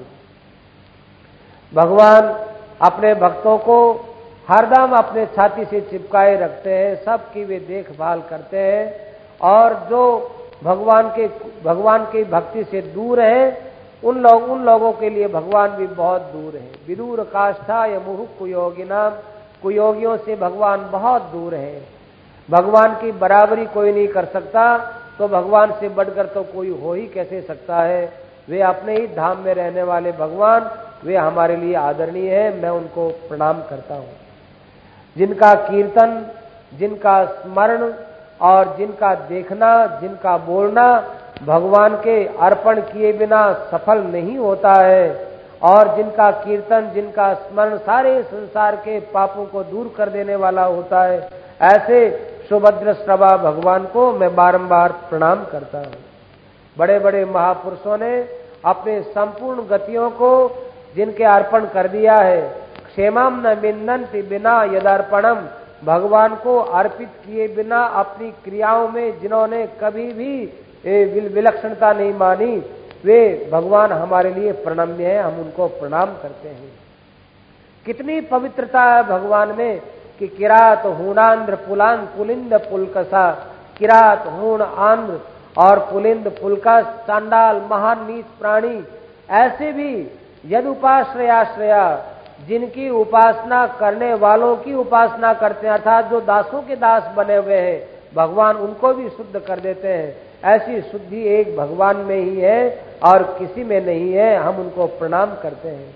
भगवान अपने भक्तों को हरदम अपने छाती से चिपकाए रखते हैं, सबकी वे देखभाल करते हैं, और जो भगवान की भक्ति से दूर है उन लोगों के लिए भगवान भी बहुत दूर है। विदूर काष्ठा या मुहु कुयोगिनाम, कुयोगियों से भगवान बहुत दूर है। भगवान की बराबरी कोई नहीं कर सकता, तो भगवान से बढ़कर तो कोई हो ही कैसे सकता है। वे अपने ही धाम में रहने वाले भगवान, वे हमारे लिए आदरणीय है। मैं उनको प्रणाम करता हूं। जिनका कीर्तन, जिनका स्मरण और जिनका देखना, जिनका बोलना भगवान के अर्पण किए बिना सफल नहीं होता है, और जिनका कीर्तन, जिनका स्मरण सारे संसार के पापों को दूर कर देने वाला होता है, ऐसे सुभद्र श्रवा भगवान को मैं बारंबार प्रणाम करता हूं। बड़े बड़े महापुरुषों ने अपने संपूर्ण गतियों को जिनके अर्पण कर दिया है, क्षेमम न विन्दन्ति बिना यदर्पणम, भगवान को अर्पित किए बिना अपनी क्रियाओं में जिन्होंने कभी भी विलक्षणता नहीं मानी, वे भगवान हमारे लिए प्रणम्य है, हम उनको प्रणाम करते हैं। कितनी पवित्रता है भगवान में कि किरात हूणांध्र पुलान पुलिंद पुलकसा, किरात हूण आंध्र और पुलिंद पुलकस, चांडाल महान नीच प्राणी, ऐसे भी यद उपाश्रयाश्रया, जिनकी उपासना करने वालों की उपासना करते हैं, अर्थात जो दासों के दास बने हुए हैं, भगवान उनको भी शुद्ध कर देते हैं। ऐसी शुद्धि एक भगवान में ही है और किसी में नहीं है, हम उनको प्रणाम करते हैं।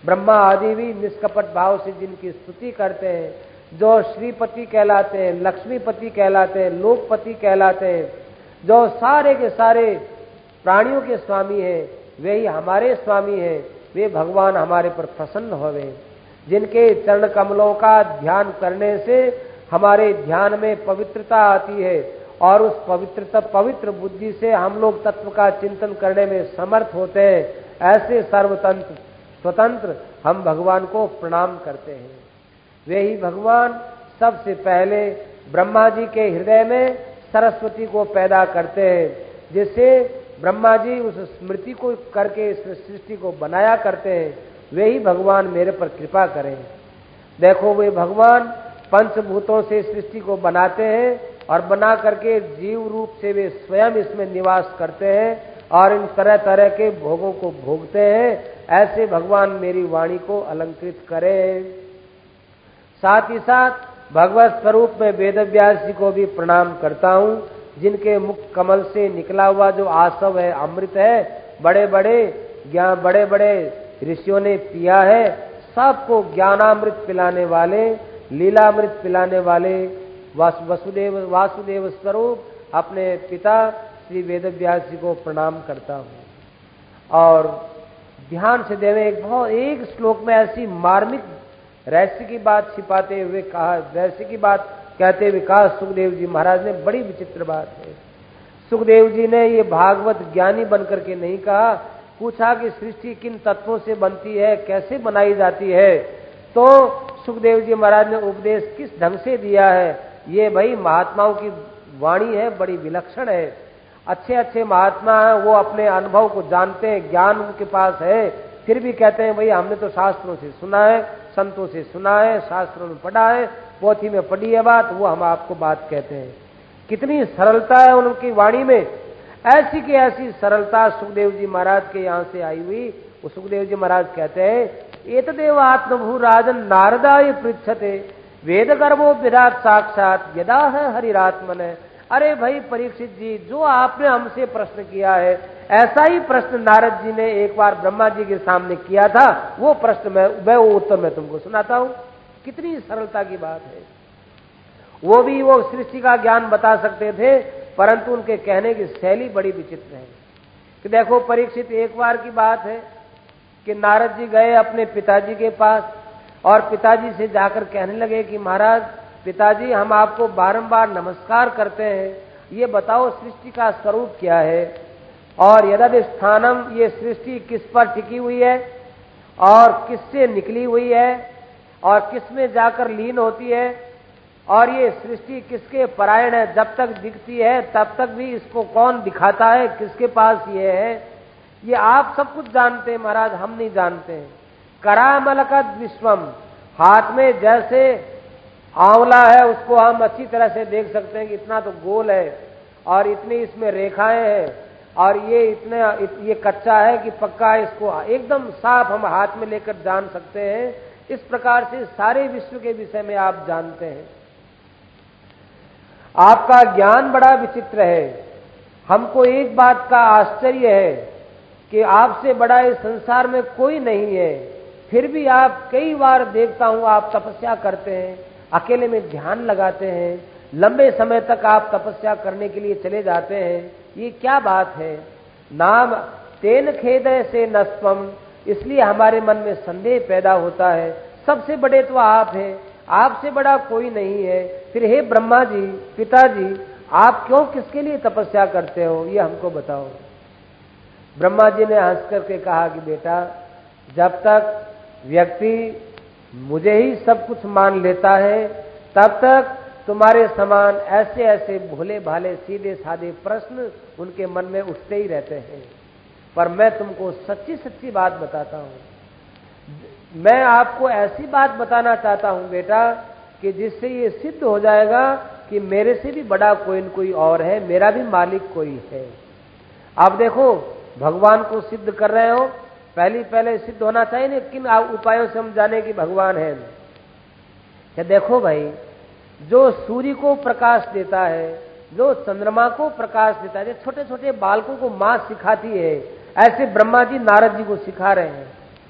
ब्रह्मा आदि भी निष्कपट भाव से जिनकी स्तुति करते हैं, जो श्रीपति कहलाते हैं, लक्ष्मीपति कहलाते हैं, लोकपति कहलाते हैं, जो सारे के सारे प्राणियों के स्वामी हैं, वे ही हमारे स्वामी हैं, वे भगवान हमारे पर प्रसन्न होवे। जिनके चरण कमलों का ध्यान करने से हमारे ध्यान में पवित्रता आती है और उस पवित्र बुद्धि से हम लोग तत्व का चिंतन करने में समर्थ होते हैं। ऐसे सर्वतंत्र स्वतंत्र हम भगवान को प्रणाम करते हैं। वे ही भगवान सबसे पहले ब्रह्मा जी के हृदय में सरस्वती को पैदा करते हैं, जिससे ब्रह्मा जी उस स्मृति को करके इस सृष्टि को बनाया करते हैं। वे ही भगवान मेरे पर कृपा करें। देखो, वे भगवान पंचभूतों से सृष्टि को बनाते हैं और बना करके जीव रूप से वे स्वयं इसमें निवास करते हैं और इन तरह तरह के भोगों को भोगते हैं। ऐसे भगवान मेरी वाणी को अलंकृत करें। साथ ही साथ भगवत स्वरूप में वेदव्यास जी को भी प्रणाम करता हूं, जिनके मुख कमल से निकला हुआ जो आसव है, अमृत है, बड़े बड़े ऋषियों ने पिया है। सबको ज्ञानामृत पिलाने वाले, लीलामृत पिलाने वाले वासुदेव स्वरूप अपने पिता श्री वेदव्यास जी को प्रणाम करता हूं। और ध्यान से देवे, एक श्लोक में ऐसी मार्मिक रहस्य की बात छिपाते हुए कहा, रहस्य की बात कहते हुए कहा सुखदेव जी महाराज ने, बड़ी विचित्र बात है। सुखदेव जी ने ये भागवत ज्ञानी बनकर के नहीं कहा, पूछा कि सृष्टि किन तत्वों से बनती है, कैसे बनाई जाती है, तो सुखदेव जी महाराज ने उपदेश किस ढंग से दिया है। ये भाई महात्माओं की वाणी है, बड़ी विलक्षण है। अच्छे अच्छे महात्मा हैं, वो अपने अनुभव को जानते हैं, ज्ञान उनके पास है, फिर भी कहते हैं भाई हमने तो शास्त्रों से सुना है, संतों से सुना है, शास्त्रों में पढ़ा है, पोथी में पढ़ी है बात, वो हम आपको बात कहते हैं। कितनी सरलता है उनकी वाणी में, ऐसी की ऐसी सरलता सुखदेव जी महाराज के यहाँ से आई हुई। वो सुखदेव जी महाराज कहते हैं, एतदेव आत्मभू राजन नारदाय पृच्छते वेद गर्भो विराट साक्षात यदा है हरिरात्मन। अरे भाई परीक्षित जी, जो आपने हमसे प्रश्न किया है, ऐसा ही प्रश्न नारद जी ने एक बार ब्रह्मा जी के सामने किया था। वो प्रश्न मैं वो उत्तर मैं तुमको सुनाता हूं। कितनी सरलता की बात है। वो सृष्टि का ज्ञान बता सकते थे, परंतु उनके कहने की शैली बड़ी विचित्र है। कि देखो परीक्षित, एक बार की बात है कि नारद जी गए अपने पिताजी के पास और पिताजी से जाकर कहने लगे कि महाराज, पिताजी हम आपको बारंबार नमस्कार करते हैं, ये बताओ सृष्टि का स्वरूप क्या है और यदि स्थानम, ये सृष्टि किस पर टिकी हुई है और किससे निकली हुई है और किसमें जाकर लीन होती है और ये सृष्टि किसके परायण है, जब तक दिखती है तब तक भी इसको कौन दिखाता है, किसके पास ये है, ये आप सब कुछ जानते हैं महाराज, हम नहीं जानते हैं। करामलकद विश्वम, हाथ में जैसे आंवला है उसको हम अच्छी तरह से देख सकते हैं कि इतना तो गोल है और इतनी इसमें रेखाएं हैं और ये कच्चा है कि पक्का है, इसको एकदम साफ हम हाथ में लेकर जान सकते हैं। इस प्रकार से सारे विश्व के विषय में आप जानते हैं। आपका ज्ञान बड़ा विचित्र है। हमको एक बात का आश्चर्य है कि आपसे बड़ा इस संसार में कोई नहीं है, फिर भी आप कई बार देखता हूं आप तपस्या करते हैं, अकेले में ध्यान लगाते हैं, लंबे समय तक आप तपस्या करने के लिए चले जाते हैं। ये क्या बात है? नाम तेन खेदय से नस्वम, इसलिए हमारे मन में संदेह पैदा होता है। सबसे बड़े तो आप हैं, आपसे बड़ा कोई नहीं है। फिर हे ब्रह्मा जी, पिताजी, आप क्यों किसके लिए तपस्या करते हो, ये हमको बताओ। ब्रह्मा जी ने हंस करके कहा कि बेटा, जब तक व्यक्ति मुझे ही सब कुछ मान लेता है, तब तक तुम्हारे समान ऐसे ऐसे भोले भाले सीधे साधे प्रश्न उनके मन में उठते ही रहते हैं। पर मैं तुमको सच्ची सच्ची बात बताता हूं। मैं आपको ऐसी बात बताना चाहता हूं बेटा कि जिससे ये सिद्ध हो जाएगा कि मेरे से भी बड़ा कोई न कोई और है, मेरा भी मालिक कोई है। आप देखो, भगवान को सिद्ध कर रहे हो, पहले सिद्ध होना चाहिए ना, किन उपायों से हम जाने कि भगवान है। क्या देखो भाई, जो सूर्य को प्रकाश देता है, जो चंद्रमा को प्रकाश देता है, छोटे छोटे बालकों को मां सिखाती है, ऐसे ब्रह्मा जी नारद जी को सिखा रहे हैं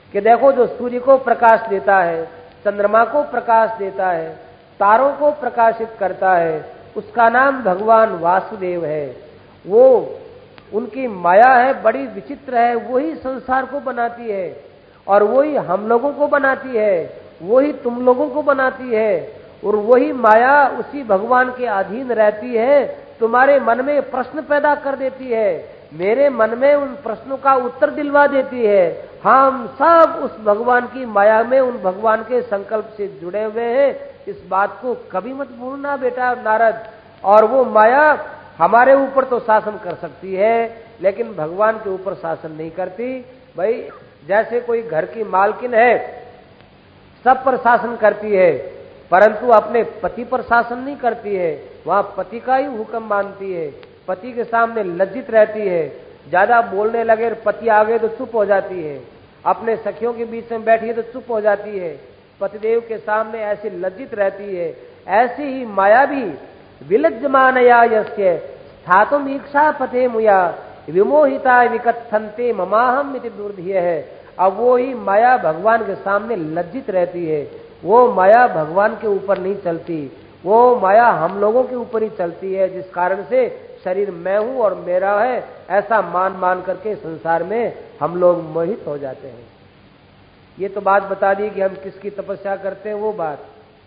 कि देखो जो सूर्य को प्रकाश देता है, चंद्रमा को प्रकाश देता है, तारों को प्रकाशित करता है, उसका नाम भगवान वासुदेव है। वो उनकी माया है, बड़ी विचित्र है, वही संसार को बनाती है और वही हम लोगों को बनाती है, वही तुम लोगों को बनाती है, और वही माया उसी भगवान के अधीन रहती है। तुम्हारे मन में प्रश्न पैदा कर देती है, मेरे मन में उन प्रश्नों का उत्तर दिलवा देती है। हम सब उस भगवान की माया में, उन भगवान के संकल्प से जुड़े हुए हैं। इस बात को कभी मत भूलना बेटा नारद। और वो माया हमारे ऊपर तो शासन कर सकती है, लेकिन भगवान के ऊपर शासन नहीं करती। भाई जैसे कोई घर की मालकिन है, सब पर शासन करती है, परंतु अपने पति पर शासन नहीं करती है। वहां पति का ही हुक्म मानती है, पति के सामने लज्जित रहती है। ज्यादा बोलने लगे, पति आ गए तो चुप हो जाती है, अपने सखियों के बीच में बैठी है तो चुप हो जाती है, पतिदेव के सामने ऐसी लज्जित रहती है। ऐसी ही माया भी विलज्जमानया यस्य स्थातुम इच्छा पथे मुया विमोहिता विकथन्ते ममाहम इति दुर्धिय है। अब वो ही माया भगवान के सामने लज्जित रहती है। वो माया भगवान के ऊपर नहीं चलती, वो माया हम लोगों के ऊपर ही चलती है, जिस कारण से शरीर मैं हूं और मेरा है ऐसा मान मान करके संसार में हम लोग मोहित हो जाते हैं। ये तो बात बता दी कि हम किसकी तपस्या करते हैं, वो बात।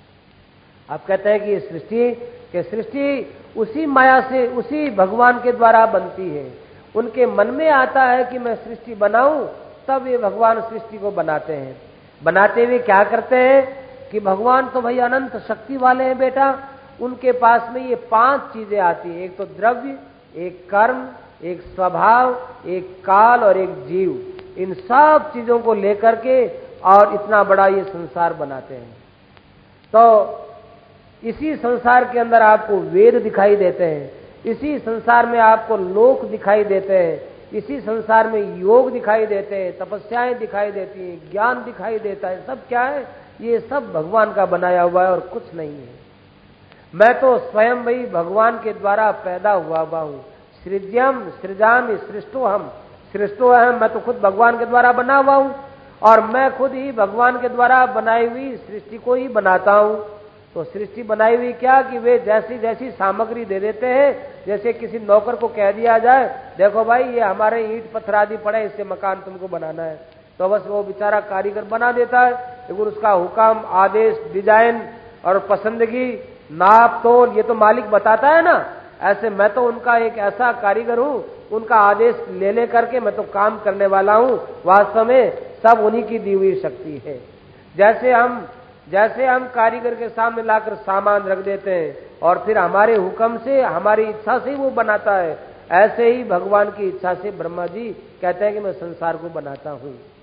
आप कहते हैं कि सृष्टि उसी माया से, उसी भगवान के द्वारा बनती है। उनके मन में आता है कि मैं सृष्टि बनाऊं, तब ये भगवान सृष्टि को बनाते हैं। बनाते हुए क्या करते हैं कि भगवान तो भाई अनंत शक्ति वाले हैं बेटा, उनके पास में ये 5 चीजें आती हैं, एक तो द्रव्य, एक कर्म, एक स्वभाव, एक काल और एक जीव। इन सब चीजों को लेकर के और इतना बड़ा ये संसार बनाते हैं। तो इसी संसार के अंदर आपको वेद दिखाई देते हैं, इसी संसार में आपको लोक दिखाई देते हैं, इसी संसार में योग दिखाई देते हैं, तपस्याएं दिखाई देती हैं, ज्ञान दिखाई देता है। सब क्या है? ये सब भगवान का बनाया हुआ है और कुछ नहीं है। मैं तो स्वयं भाई भगवान के द्वारा पैदा हुआ हूं। सृज्यम सृजामि सृष्टोहम, सृष्टोहम, मैं तो खुद भगवान के द्वारा बना हुआ हूं और मैं खुद ही भगवान के द्वारा बनाई हुई सृष्टि को ही बनाता हूं। तो सृष्टि बनाई हुई क्या कि वे जैसी जैसी सामग्री दे देते हैं, जैसे किसी नौकर को कह दिया जाए देखो भाई ये हमारे ईंट पत्थर आदि पड़े, इससे मकान तुमको बनाना है, तो बस वो बेचारा कारीगर बना देता है। लेकिन उसका हुक्म, आदेश, डिजाइन और पसंदगी, नाप तोल ये तो मालिक बताता है ना। ऐसे मैं तो उनका एक ऐसा कारीगर हूं, उनका आदेश ले करके मैं तो काम करने वाला हूं। वास्तव में सब उन्हीं की दी हुई शक्ति है। जैसे हम कारीगर के सामने लाकर सामान रख देते हैं और फिर हमारे हुक्म से, हमारी इच्छा से ही वो बनाता है, ऐसे ही भगवान की इच्छा से ब्रह्मा जी कहते हैं कि मैं संसार को बनाता हूं।